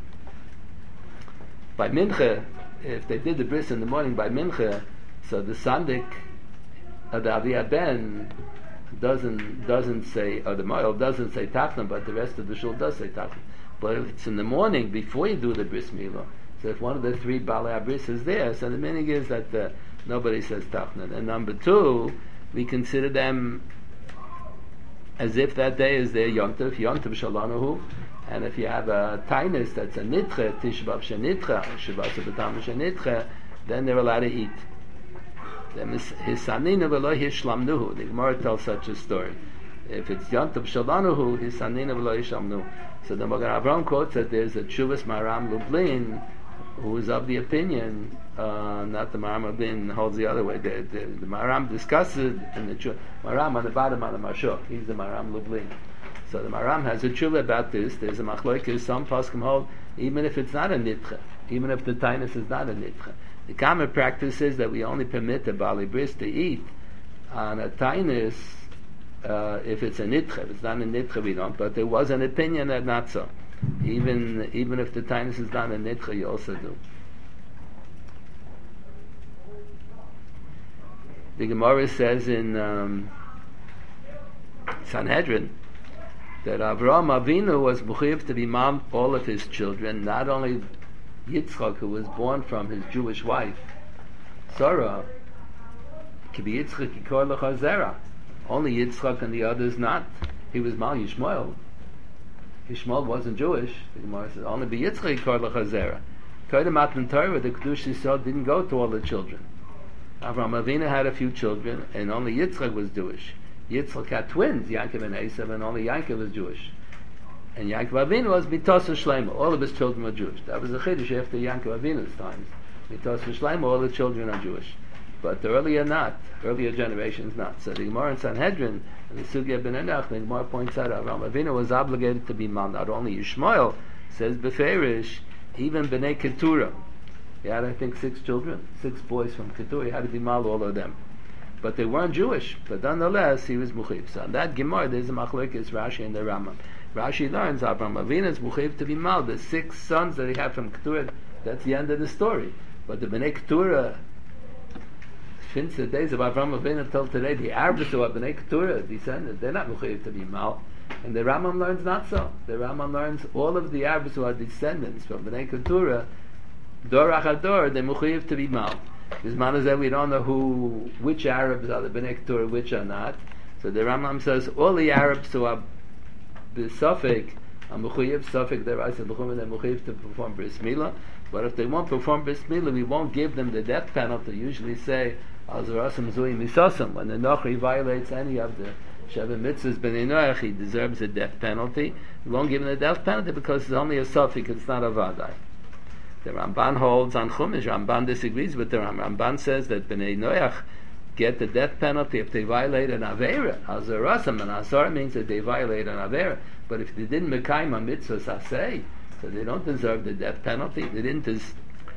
By Mincha, if they did the bris in the morning by Mincha, so the Sandik of the Avi Ben doesn't say, or the Moel doesn't say Tachnun, but the rest of the shul does say Tachnun. But if it's in the morning before you do the bris milah, so if one of the three Balei Habris is there, so the meaning is that nobody says Tachnun. And number two, we consider them as if that day is their Yontif Shalanahu. And if you have a tainus that's a nitche, Tishbav shenitche, Shabbos b'tam shenitche, then they're allowed to eat. Hisaninu v'lo hishlamnuhu. The Gemara tells such a story. If it's Yontif Shalanahu, Hisaninu v'lo hishlamnuhu. So the Magen Avraham quotes that there's a Tshuvas Maram Lublin who is of the opinion, not the Maram Lublin holds the other way. The Maram discusses in the Maram on the bottom of the Mashok. He's the Maram Lublin. So the Maram has a tshuva about this. There's a machlokes. Some poskim hold even if it's not a nitche, even if the tainus is not a nitche. The common practice is that we only permit the Balei Bris to eat on a tainus if it's a nitche. If it's not a nitche, we don't. But there was an opinion that not so. Even if the tainus is not a nitche, you also do. The Gemara says in Sanhedrin that Avraham Avinu was mechuyev to be mom all of his children, not only Yitzchak, who was born from his Jewish wife Sarah, only Yitzchak and the others not. He was mal Yishmael. Yishmael wasn't Jewish. The Gemara says only be Yitzchak yikor l'chazera. Kodim Matan Torah, the Kedush Yisrael didn't go to all the children. Avraham Avinu had a few children, and only Yitzchak was Jewish. Yitzchak had twins, Yaakov and Esav, and only Yaakov was Jewish. And Yaakov Avinu was Mitos and Shlomo. All of his children were Jewish. That was the Chiddush after Yaakov Avinu's times. Mitos and Shlomo, all the children are Jewish. But earlier not. Earlier generations not. So the Gemara in Sanhedrin, and the Sugya ben Enach, the Gemara points out Avraham Avinu was obligated to be mal. Not only Yishmael, says Beferish, even Bnei Keturah. He had, I think, 6 children, 6 boys from Keturah. He had to be mal all of them. But they weren't Jewish. But nonetheless, he was Muchiv. So on that Gemara, there's a machlokes Rashi and the Rambam. Rashi learns Avraham Avinu is Muchiv to be mal. The 6 sons that he had from Keturah, that's the end of the story. But the Bnei Keturah, since the days of Avraham Avinu until today, the Arabs who are Bnei Keturah descendants, they're not Muchiv to be mal. And the Rambam learns not so. The Rambam learns all of the Arabs who are descendants from Bnei Keturah, Dor Achador, they're Muchiv to be mal. This man is that we don't know which Arabs are the Bnei Keturah, which are not. So the Rambam says all the Arabs who are B'Sofik are Mechuyev, Sofik, they're Mechuyev to perform Bris Milah. But if they won't perform Bris Milah, we won't give them the death penalty. Usually say, Azarasam Zui Misosam, when the Nochri violates any of the Sheva Mitzvahs B'nei Noach, he deserves a death penalty. We won't give him the death penalty because it's only a Sofik, it's not a Vadai. The Ramban holds on Chumash. Ramban disagrees with the Ramban. Ramban says that Bnei Noach get the death penalty if they violate an Avera. Azarasam, and Azar means that they violate an Avera. But if they didn't Mekayim a mitzvah saseh, so they don't deserve the death penalty. They didn't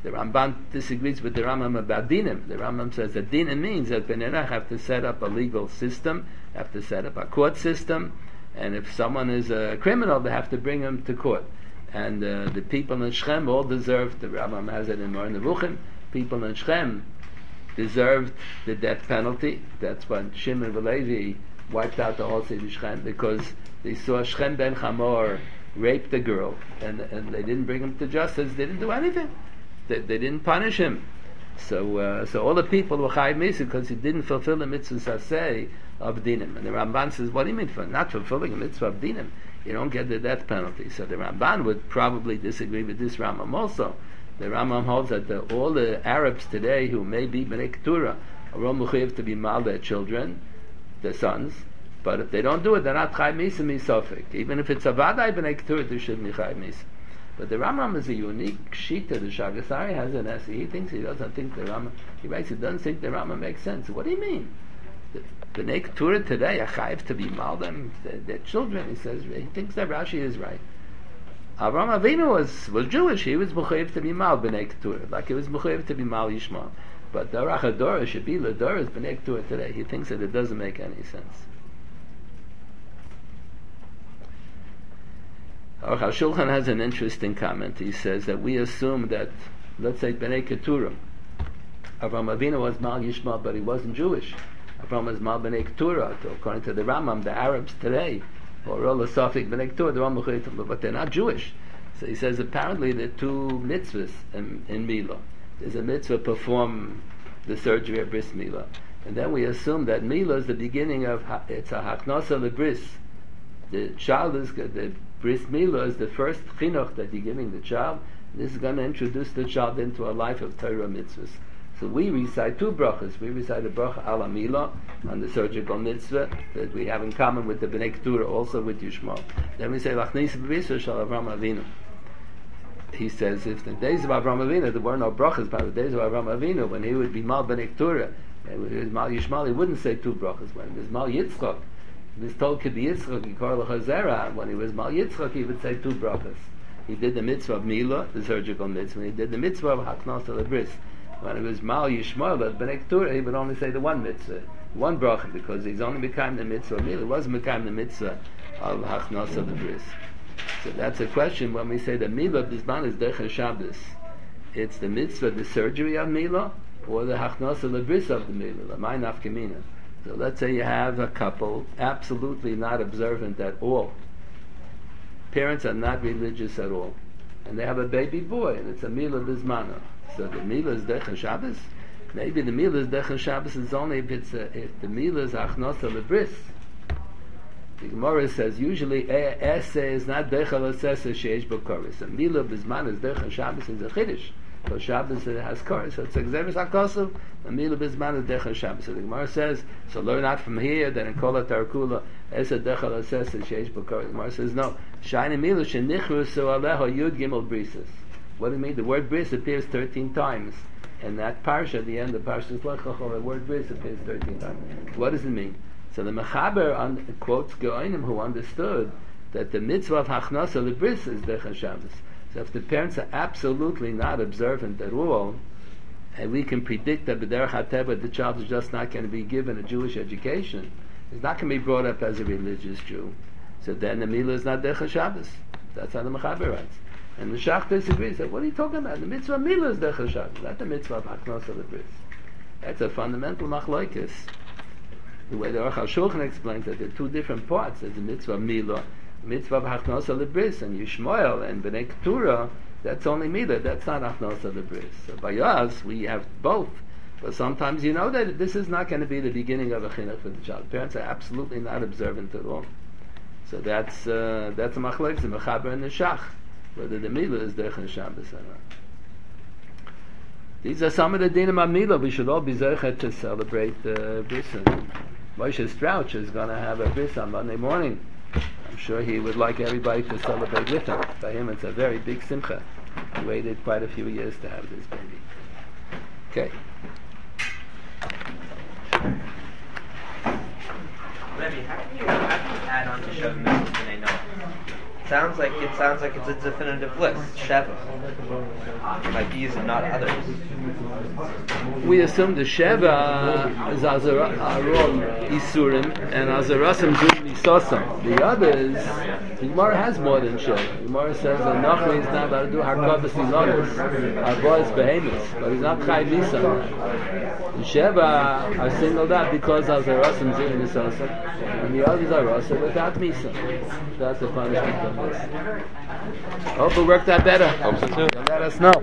The Ramban disagrees with the Rambam about dinim. The Rambam says that dinim means that Bnei Noach have to set up a legal system, have to set up a court system, and if someone is a criminal, they have to bring him to court. And the people in Shechem all deserved, the Rambam has it in Moreh Nevuchim, people in Shechem deserved the death penalty. That's when Shimon and Levi wiped out the whole city of Shechem, because they saw Shechem ben Hamor raped a girl, and they didn't bring him to justice. They didn't do anything. They didn't punish him. So all the people were chayiv misa because he didn't fulfill the mitzvah saseh of dinim. And the Ramban says, what do you mean for not fulfilling a mitzvah of dinim? You don't get the death penalty. So the Ramban would probably disagree with this Rambam also. The Rambam holds that all the Arabs today who may be b'nei keturah are all mechuyev to be mal their children, their sons, but if they don't do it, they're not chayiv misa misofik. Even if it's a vaday b'nei keturah, they shouldn't be chayiv misa. But the Rambam is a unique shita. The Shagasari has an essay. He thinks he doesn't think the Rambam. He writes he doesn't think the Rambam makes sense. What do you mean? The Bnei Keturah today are chayiv to be mal them, their children. He says he thinks that Rashi is right. Avraham Avinu was Jewish. He was mechuyev to be mal Bnei Keturah, like he was mechuyev to be mal Yishmael. But the Rachadorah should be Ladorah is Bnei Keturah today. He thinks that it doesn't make any sense. Aruch HaShulchan has an interesting comment. He says that we assume that, let's say, Bnei Keturah, Avraham Avinu was Mal Yishmael, but he wasn't Jewish. Avraham was Mal Bnei Keturah. According to the Rambam, the Arabs today, or all the Safik Bnei Keturah, they're all Mechuyev, but they're not Jewish. So he says apparently there are two mitzvahs in Milah. There's a mitzvah perform the surgery of bris Milah, and then we assume that Milah is the beginning of it's a haknasa lebris. The child is the bris milah is the first chinuch that you're giving the child. This is going to introduce the child into a life of Torah mitzvahs. So we recite two brachas. We recite a bracha ala milah on the surgical mitzvah that we have in common with the Bnei Keturah, also with Yishmael. Then we say lachnis b'bisur shal Avraham Avinu. He says if the days of Avraham Avinu there were no brachas, but the days of Avraham Avinu when he would be mal Bnei Keturah and when he was mal Yishmael, he wouldn't say two brachas. When he was mal Yitzchak, he was told to be Yitzchak, Yikor L'Chazera. When he was Mal Yitzchak, he would say two brachas. He did the mitzvah of Milah, the surgical mitzvah, and he did the mitzvah of Haknas Lebris. When he was Mal Yishmael, but Bnei Keturah, he would only say the one mitzvah, one bracha, because he's only become the mitzvah of Milah. He wasn't become the mitzvah of Haknas Lebris. So that's a question when we say the Milah Bisman is Derech Shabbos. It's the mitzvah, the surgery of Milah, or the Haknas Lebris of the Milah, the Mai Nafkamina. So let's say you have a couple absolutely not observant at all. Parents are not religious at all. And they have a baby boy, and it's a Milah Bismana. So the Milah is Derech Shabbos? Maybe the Milah is Derech Shabbos is only if the Milah is Achnasa Lebris. The Gemara says usually Ese is not Derech L'Sese Sheish B'Koris. A Milah Bismana is Derech Shabbos is a Chiddush. So Shabbos has Koris. So it's Exeris HaKosuv, a Milah Bisman is Dechel Shabbos. So the Gemara says, so learn out from here, then in Kol HaTarakula, Esa Dechel Ases, Sheish B'Koris. The Gemara says, no. Shiny Milah, Shenichru So Aleho Yud Gimel Brises. What do you mean? The word bris appears 13 times. And that parsha, at the end of Parshas Lech Lecha, the word bris appears 13 times. What does it mean? So the Mechaber quotes Geonim who understood that the mitzvah of Hachnasa Lebris is Dechel Shabbos. So if the parents are absolutely not observant at all, and we can predict that b'derech hateva the child is just not going to be given a Jewish education, he's not going to be brought up as a religious Jew, so then the Milah is not Derech Shabbos. That's how the Mechaber writes. And the Shach disagrees. What are you talking about? The mitzvah of Milah is Derech Shabbos, not the mitzvah of Haknas Lebris. That's a fundamental machlokes. The way the Aruch HaShulchan explains that there are two different parts. There's the mitzvah of Milah, mitzvah of Achnasa Lebris, and Yishmael and Bnei Keturah, that's only Milah, that's not Achnasa Lebris. So by us, we have both. But sometimes you know that this is not going to be the beginning of a chinuch for the child. Parents are absolutely not observant at all. So that's a machlokes, the Mechaber and the Shach, whether the Milah is Derech Shabbos or not. These are some of the dinim of Milah. We should all be zeichet to celebrate bris. Moshe Strauch is going to have a bris on Monday morning. I'm sure he would like everybody to celebrate with him. For him, it's a very big simcha. He waited quite a few years to have this baby. Okay. Rebbe, how do you add on to Shav Mitzvah B'nai Noach? sounds like it's a definitive list. Sheva. It might be used and not others. We assume the Sheva is Aron Isurim and Azarasim Zul Nisosam. The others, the Gemara has more than Sheva. The Gemara says that Nachri is not allowed to do Harkavas Nilonis, Arbois Behemoth, but he's not Chai Nisa. The Sheva are singled out because Azarasim Zul Nisosam, and the others are also without Misa. That's the punishment of this. Hope it worked out better. Hope so too. Let us know.